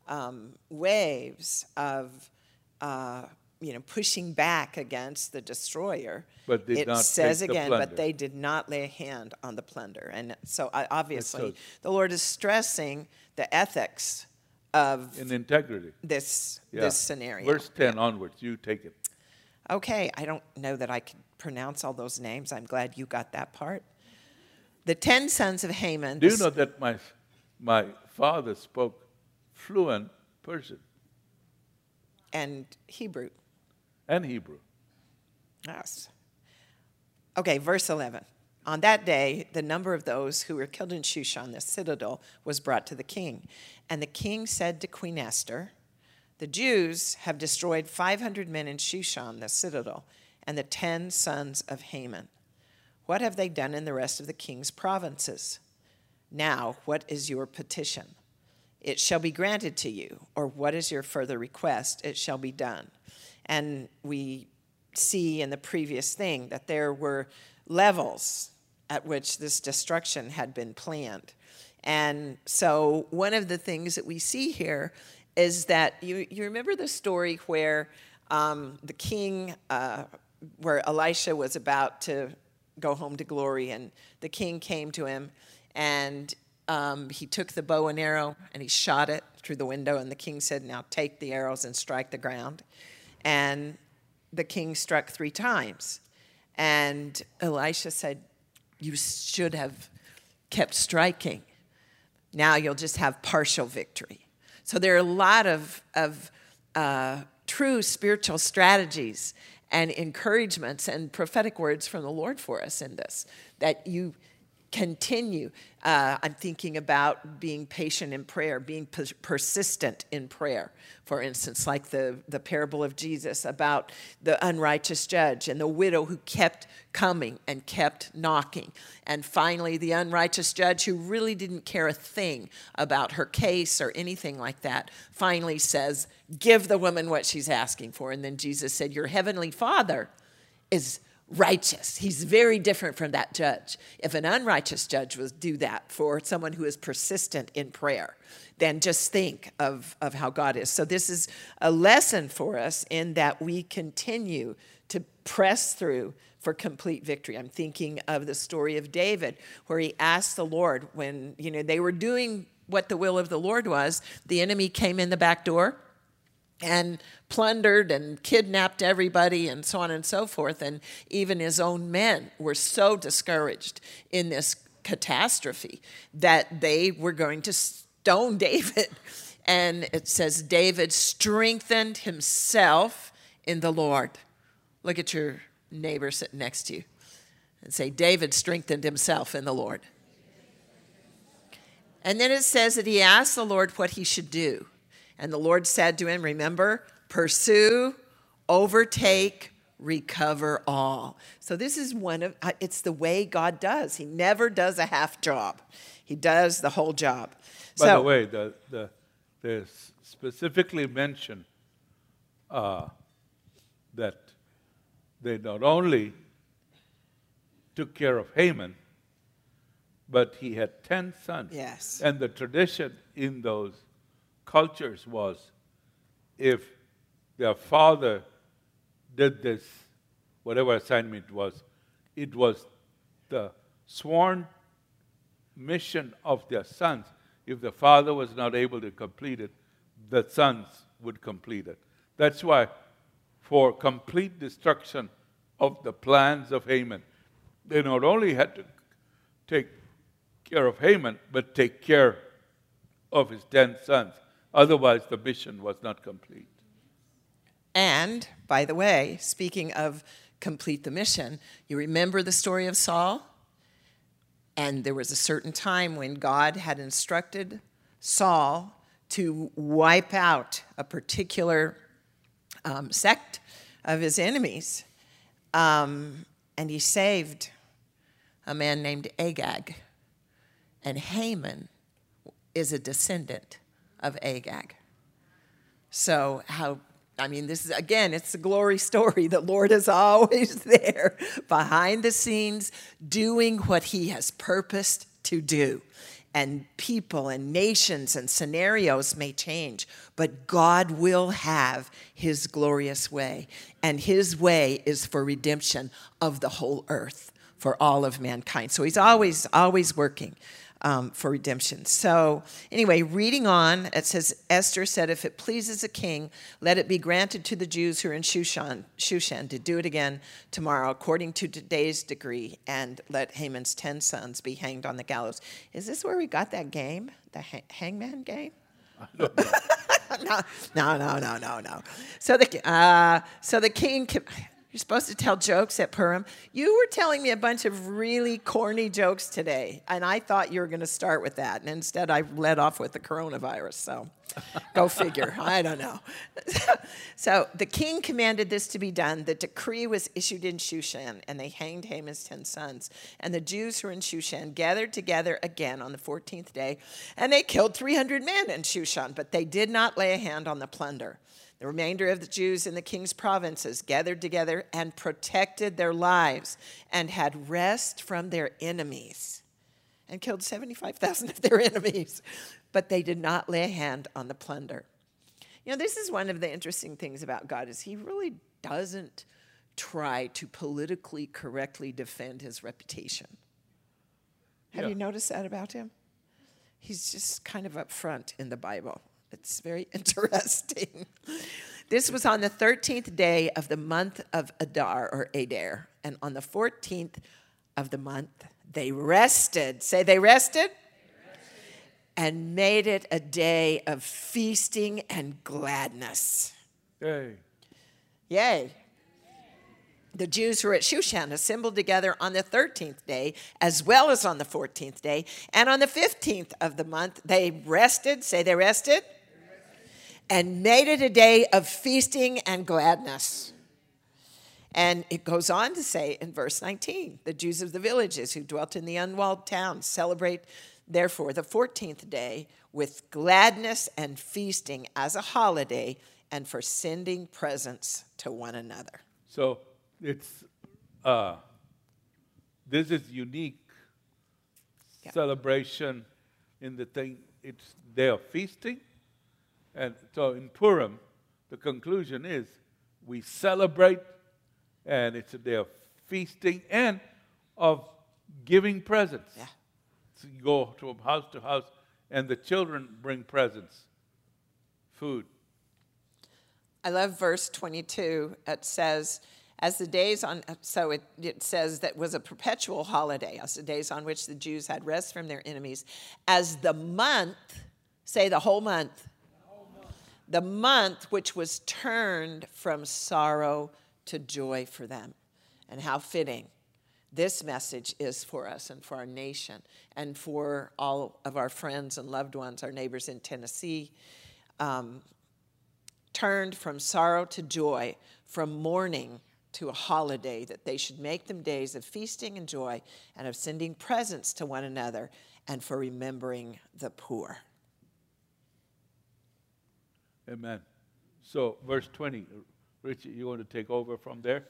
waves of pushing back against the destroyer.
But did
it
not
says
take the
again,
plunder.
but they did not lay a hand on the plunder. And so obviously
So-
the Lord is stressing the ethics of
In integrity.
this
Yeah.
scenario.
Verse 10 onwards, you take it.
Okay, I don't know that I can pronounce all those names. I'm glad you got that part. The 10 sons of Haman.
Do you know that my father spoke fluent Persian
and Hebrew.
and Hebrew?
Yes. Okay, verse 11. On that day, the number of those who were killed in Shushan, the citadel, was brought to the king. And the king said to Queen Esther, the Jews have destroyed 500 men in Shushan, the citadel, and the 10 sons of Haman. What have they done in the rest of the king's provinces? Now, what is your petition? It shall be granted to you. Or what is your further request? It shall be done. And we see in the previous thing that there were levels at which this destruction had been planned. And so one of the things that we see here is that you remember the story where the king, where Elisha was about to go home to glory, and the king came to him, and he took the bow and arrow and he shot it through the window, and the king said, now take the arrows and strike the ground. And the king struck 3 times. And Elisha said, you should have kept striking. Now you'll just have partial victory. So there are a lot of true spiritual strategies and encouragements and prophetic words from the Lord for us in this, that you continue. I'm thinking about being patient in prayer, being persistent in prayer. For instance, like the parable of Jesus about the unrighteous judge and the widow who kept coming and kept knocking. And finally, the unrighteous judge who really didn't care a thing about her case or anything like that, finally says, give the woman what she's asking for. And then Jesus said, your heavenly Father is righteous. He's very different from that judge. If an unrighteous judge would do that for someone who is persistent in prayer, then just think of how God is. So this is a lesson for us in that we continue to press through for complete victory. I'm thinking of the story of David, where he asked the Lord when, they were doing what the will of the Lord was, the enemy came in the back door and plundered and kidnapped everybody and so on and so forth. And even his own men were so discouraged in this catastrophe that they were going to stone David. And it says David strengthened himself in the Lord. Look at your neighbor sitting next to you and say, David strengthened himself in the Lord. And then it says that he asked the Lord what he should do. And the Lord said to him, remember, pursue, overtake, recover all. So this is it's the way God does. He never does a half job. He does the whole job.
By the way, they specifically mention that they not only took care of Haman, but he had 10 sons.
Yes.
And the tradition in those cultures was, if their father did this, whatever assignment it was the sworn mission of their sons. If the father was not able to complete it, the sons would complete it. That's why, for complete destruction of the plans of Haman, they not only had to take care of Haman, but take care of his 10 sons. Otherwise, the mission was not complete.
And, by the way, speaking of complete the mission, you remember the story of Saul? And there was a certain time when God had instructed Saul to wipe out a particular sect of his enemies. And he saved a man named Agag. And Haman is a descendant of Agag. So this is, again, it's a glory story. The Lord is always there behind the scenes doing what he has purposed to do. And people and nations and scenarios may change, but God will have his glorious way. And his way is for redemption of the whole earth, for all of mankind. So he's always working for redemption. So anyway, reading on, it says, Esther said, if it pleases the king, let it be granted to the Jews who are in Shushan to do it again tomorrow, according to today's decree, and let Haman's 10 sons be hanged on the gallows. Is this where we got that game, the hangman game?
I don't know.
No. So the king... You're supposed to tell jokes at Purim. You were telling me a bunch of really corny jokes today, and I thought you were going to start with that. And instead, I led off with the coronavirus. So go figure. I don't know. So the king commanded this to be done. The decree was issued in Shushan, and they hanged Haman's 10 sons. And the Jews who were in Shushan gathered together again on the 14th day, and they killed 300 men in Shushan, but they did not lay a hand on the plunder. The remainder of the Jews in the king's provinces gathered together and protected their lives and had rest from their enemies and killed 75,000 of their enemies. But they did not lay a hand on the plunder. You know, this is one of the interesting things about God is he really doesn't try to politically correctly defend his reputation. Have you noticed that about him? He's just kind of upfront in the Bible. It's very interesting. This was on the 13th day of the month of Adar, or Adar. And on the 14th of the month, they rested. Say they rested? And made it a day of feasting and gladness. Yay. The Jews who were at Shushan assembled together on the 13th day, as well as on the 14th day. And on the 15th of the month, they rested. Say they rested. And made it a day of feasting and gladness. And it goes on to say in verse 19, the Jews of the villages who dwelt in the unwalled towns celebrate, therefore, the 14th day with gladness and feasting as a holiday and for sending presents to one another.
So it's this is unique celebration in the thing. It's day of feasting. And so in Purim, the conclusion is we celebrate, and it's a day of feasting and of giving presents.
Yeah.
So you go to house, and the children bring presents, food.
I love verse 22. It says, as the days on, so it says that was a perpetual holiday, as the days on which the Jews had rest from their enemies, as the month, say the whole month, the month which was turned from sorrow to joy for them. And how fitting this message is for us and for our nation and for all of our friends and loved ones, our neighbors in Tennessee, turned from sorrow to joy, from mourning to a holiday, that they should make them days of feasting and joy and of sending presents to one another and for remembering the poor.
Amen. So, verse 20. Richie, you want to take over from there?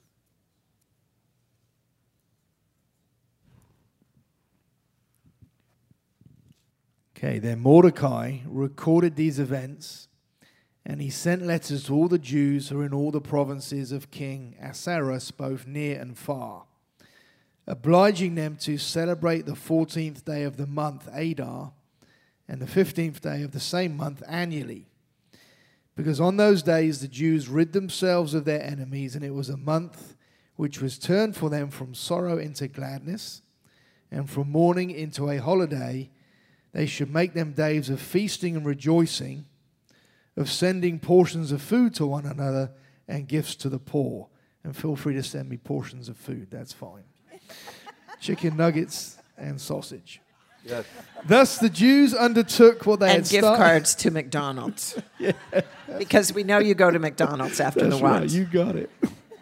Okay, then Mordecai recorded these events, and he sent letters to all the Jews who were in all the provinces of King Ahasuerus, both near and far, obliging them to celebrate the 14th day of the month Adar and the 15th day of the same month annually. Because on those days the Jews rid themselves of their enemies, and it was a month which was turned for them from sorrow into gladness, and from mourning into a holiday. They should make them days of feasting and rejoicing, of sending portions of food to one another and gifts to the poor. And feel free to send me portions of food, that's fine. Chicken nuggets and sausage.
Yes.
Thus the Jews undertook what they had
and gift cards to McDonald's.
Yeah.
Because we know you go to McDonald's after
That's
the watch.
right, you got it.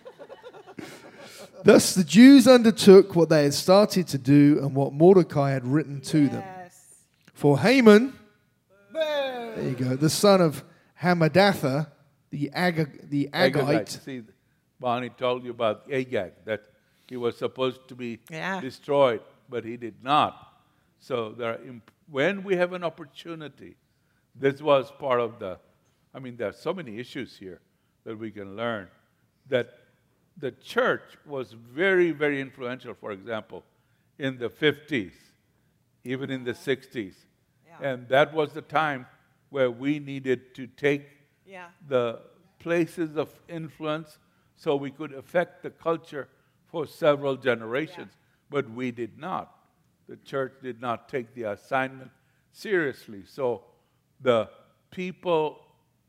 Thus the Jews undertook what they had started to do and what Mordecai had written to them. For Haman, There you go. The son of Hammedatha, the Agagite.
See, Bonnie told you about Agag, that he was supposed to be
Yeah.
destroyed, but he did not. So when we have an opportunity, this was part of there are so many issues here that we can learn, that the church was very, very influential, for example, in the 50s, even in the 60s.
Yeah.
And that was the time where we needed to take the places of influence so we could affect the culture for several generations. But we did not. The church did not take the assignment seriously. So the people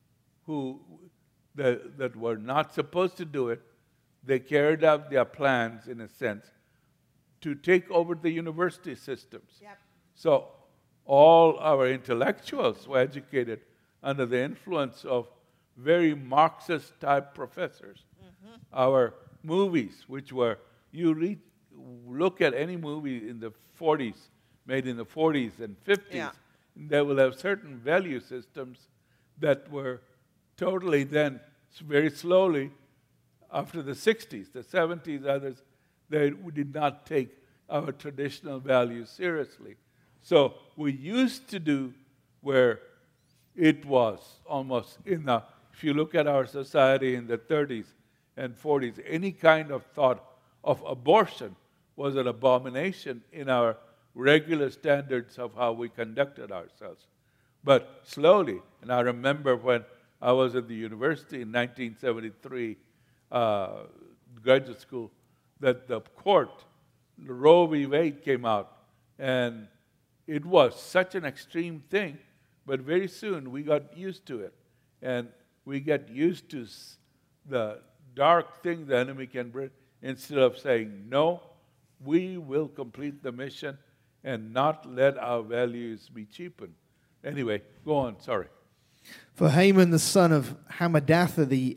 that were not supposed to do it, they carried out their plans, in a sense, to take over the university systems.
Yep.
So all our intellectuals were educated under the influence of very Marxist-type professors. Mm-hmm. Our movies, which were, look at any movie in the 40s, made in the 40s and 50s, they will have certain value systems that were totally then, very slowly, after the 60s, the 70s, others, they did not take our traditional values seriously. So we used to do where it was almost if you look at our society in the 30s and 40s, any kind of thought of abortion was an abomination in our regular standards of how we conducted ourselves. But slowly, and I remember when I was at the university in 1973, graduate school, that the court, the Roe v. Wade came out, and it was such an extreme thing, but very soon we got used to it. And we get used to the dark thing the enemy can bring, instead of saying, no, we will complete the mission and not let our values be cheapened. Anyway, go on, sorry.
For Haman the son of Hammedatha the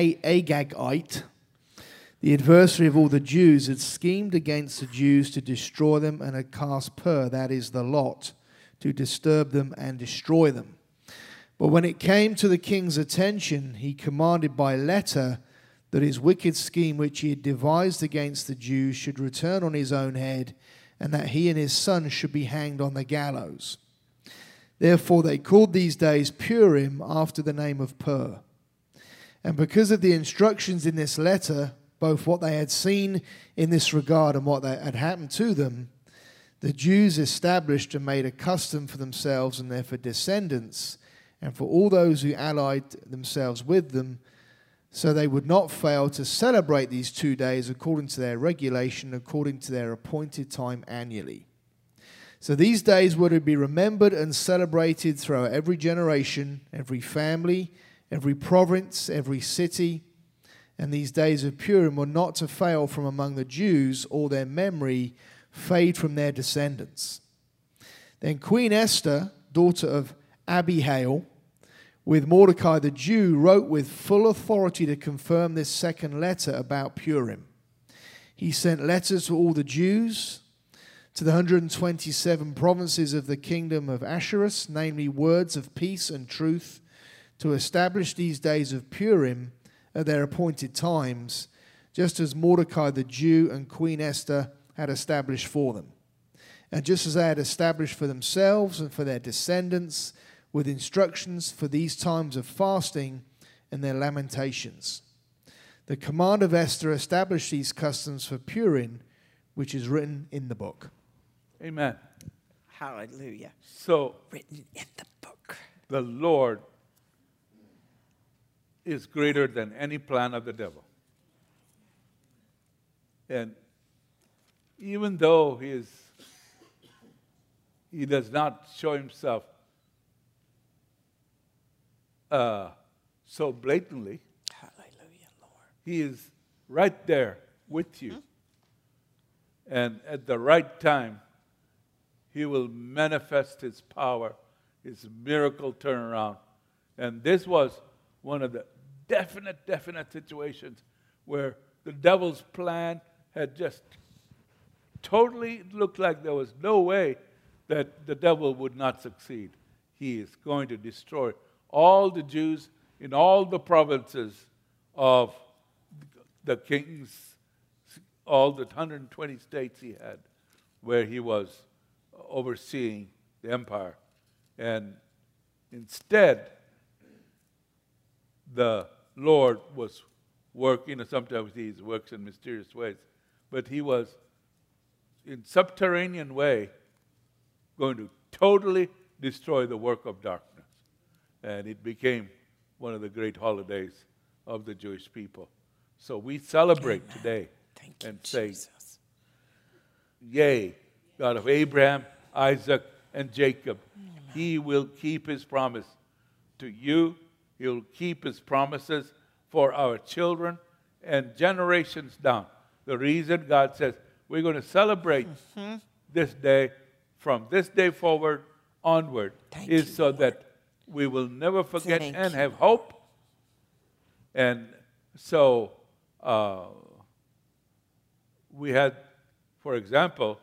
Agagite, the adversary of all the Jews, had schemed against the Jews to destroy them and had cast pur, that is the lot, to disturb them and destroy them. But when it came to the king's attention, he commanded by letter that his wicked scheme which he had devised against the Jews should return on his own head, and that he and his son should be hanged on the gallows. Therefore they called these days Purim, after the name of Pur. And because of the instructions in this letter, both what they had seen in this regard and what had happened to them, the Jews established and made a custom for themselves and their descendants, and for all those who allied themselves with them, so they would not fail to celebrate these 2 days according to their regulation, according to their appointed time annually. So these days were to be remembered and celebrated throughout every generation, every family, every province, every city. And these days of Purim were not to fail from among the Jews, or their memory fade from their descendants. Then Queen Esther, daughter of Abihail, with Mordecai the Jew, wrote with full authority to confirm this second letter about Purim. He sent letters to all the Jews, to the 127 provinces of the kingdom of Asherus, namely words of peace and truth, to establish these days of Purim at their appointed times, just as Mordecai the Jew and Queen Esther had established for them, and just as they had established for themselves and for their descendants, with instructions for these times of fasting and their lamentations. The command of Esther established these customs for Purim, which is written in the book.
Amen.
Hallelujah.
So,
Written in the book.
the Lord is greater than any plan of the devil. And even though he does not show himself so blatantly,
Hallelujah, Lord.
he is right there with you. And at the right time, he will manifest his power, his miracle turnaround. And this was one of the definite situations where the devil's plan had just totally looked like there was no way that the devil would not succeed. he is going to destroy all the Jews in all the provinces of the kings, all the 120 states he had, where he was overseeing the empire. And instead, the Lord was working, sometimes he works in mysterious ways, but he was in subterranean way going to totally destroy the work of darkness. And it became one of the great holidays of the Jewish people. So we celebrate today and say, yea, God of Abraham, Isaac, and Jacob, he will keep his promise to you. He'll keep his promises for our children and generations down. The reason God says we're going to celebrate this day, from this day forward onward, is so that we will never forget and have hope. And so we had, for example,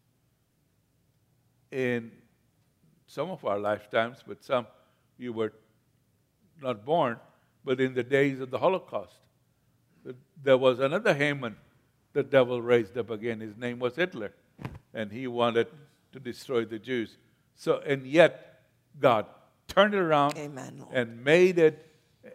in some of our lifetimes, but some you were not born, but in the days of the Holocaust, there was another Haman the devil raised up again. His name was Hitler, and he wanted to destroy the Jews. So, and yet God turned it around and made it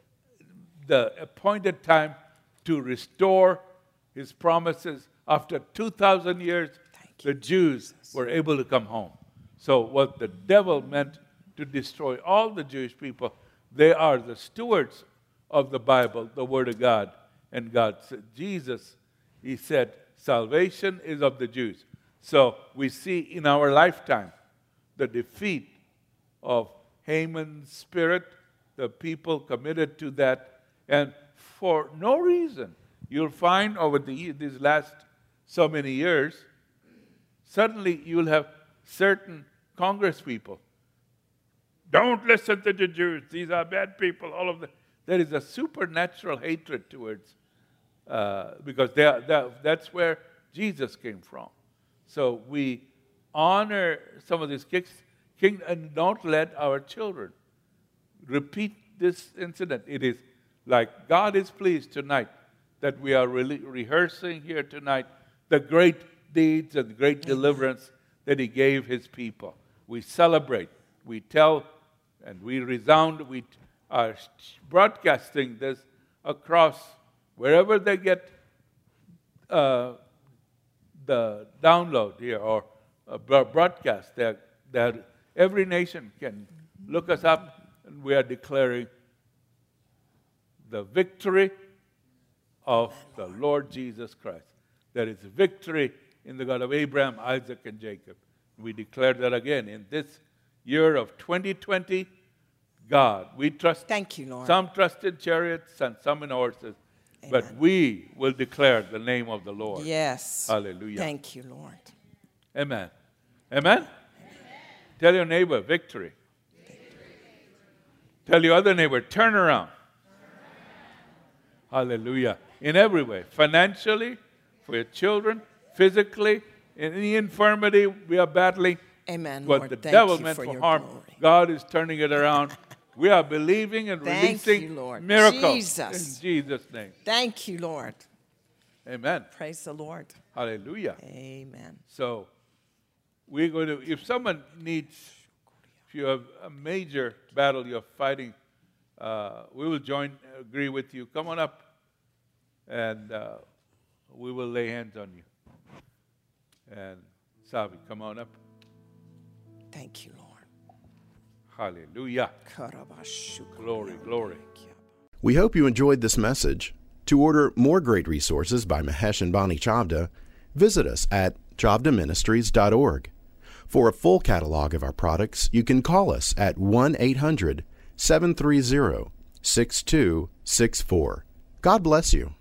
the appointed time to restore his promises. After 2,000 years, the Jews were able to come home. So what the devil meant to destroy all the Jewish people, they are the stewards of the Bible, the Word of God. And God said, Jesus, he said, salvation is of the Jews. So we see in our lifetime the defeat of Haman's spirit, the people committed to that. And for no reason, you'll find over these last so many years, suddenly you'll have certain Congress people. Don't listen to the Jews. These are bad people. All of them. There is a supernatural hatred towards, because that's where Jesus came from. So we honor some of these kings and don't let our children repeat this incident. It is like God is pleased tonight that we are really rehearsing here tonight the great deeds and great deliverance that he gave his people. We celebrate, we tell, and we resound. We are broadcasting this across wherever they get the download here or broadcast. That every nation can look us up, and we are declaring the victory of the Lord Jesus Christ. There is victory in the God of Abraham, Isaac, and Jacob. We declare that again in this year of 2020. God, we trust.
Thank you, Lord.
Some trust in chariots and some in horses. Amen. But we will declare the name of the Lord.
Yes.
Hallelujah.
Thank you, Lord.
Amen. Amen? Tell your neighbor, victory. Tell your other neighbor, turn around. Hallelujah. In every way. Financially, for your children, physically, in any infirmity we are battling.
Amen,
what
Lord.
the
Thank
devil
you
meant
for
for
your
harm,
glory.
God is turning it around. We are believing and releasing miracles in Jesus' name.
Thank you, Lord.
Amen.
Praise the Lord.
Hallelujah.
Amen.
So we're going to, if someone needs, if you have a major battle you're fighting, we will agree with you. Come on up, and we will lay hands on you. And Savi, come on up.
Thank you, Lord.
Hallelujah. Glory, glory.
We hope you enjoyed this message. To order more great resources by Mahesh and Bonnie Chavda, visit us at chavdaministries.org. For a full catalog of our products, you can call us at 1-800-730-6264. God bless you.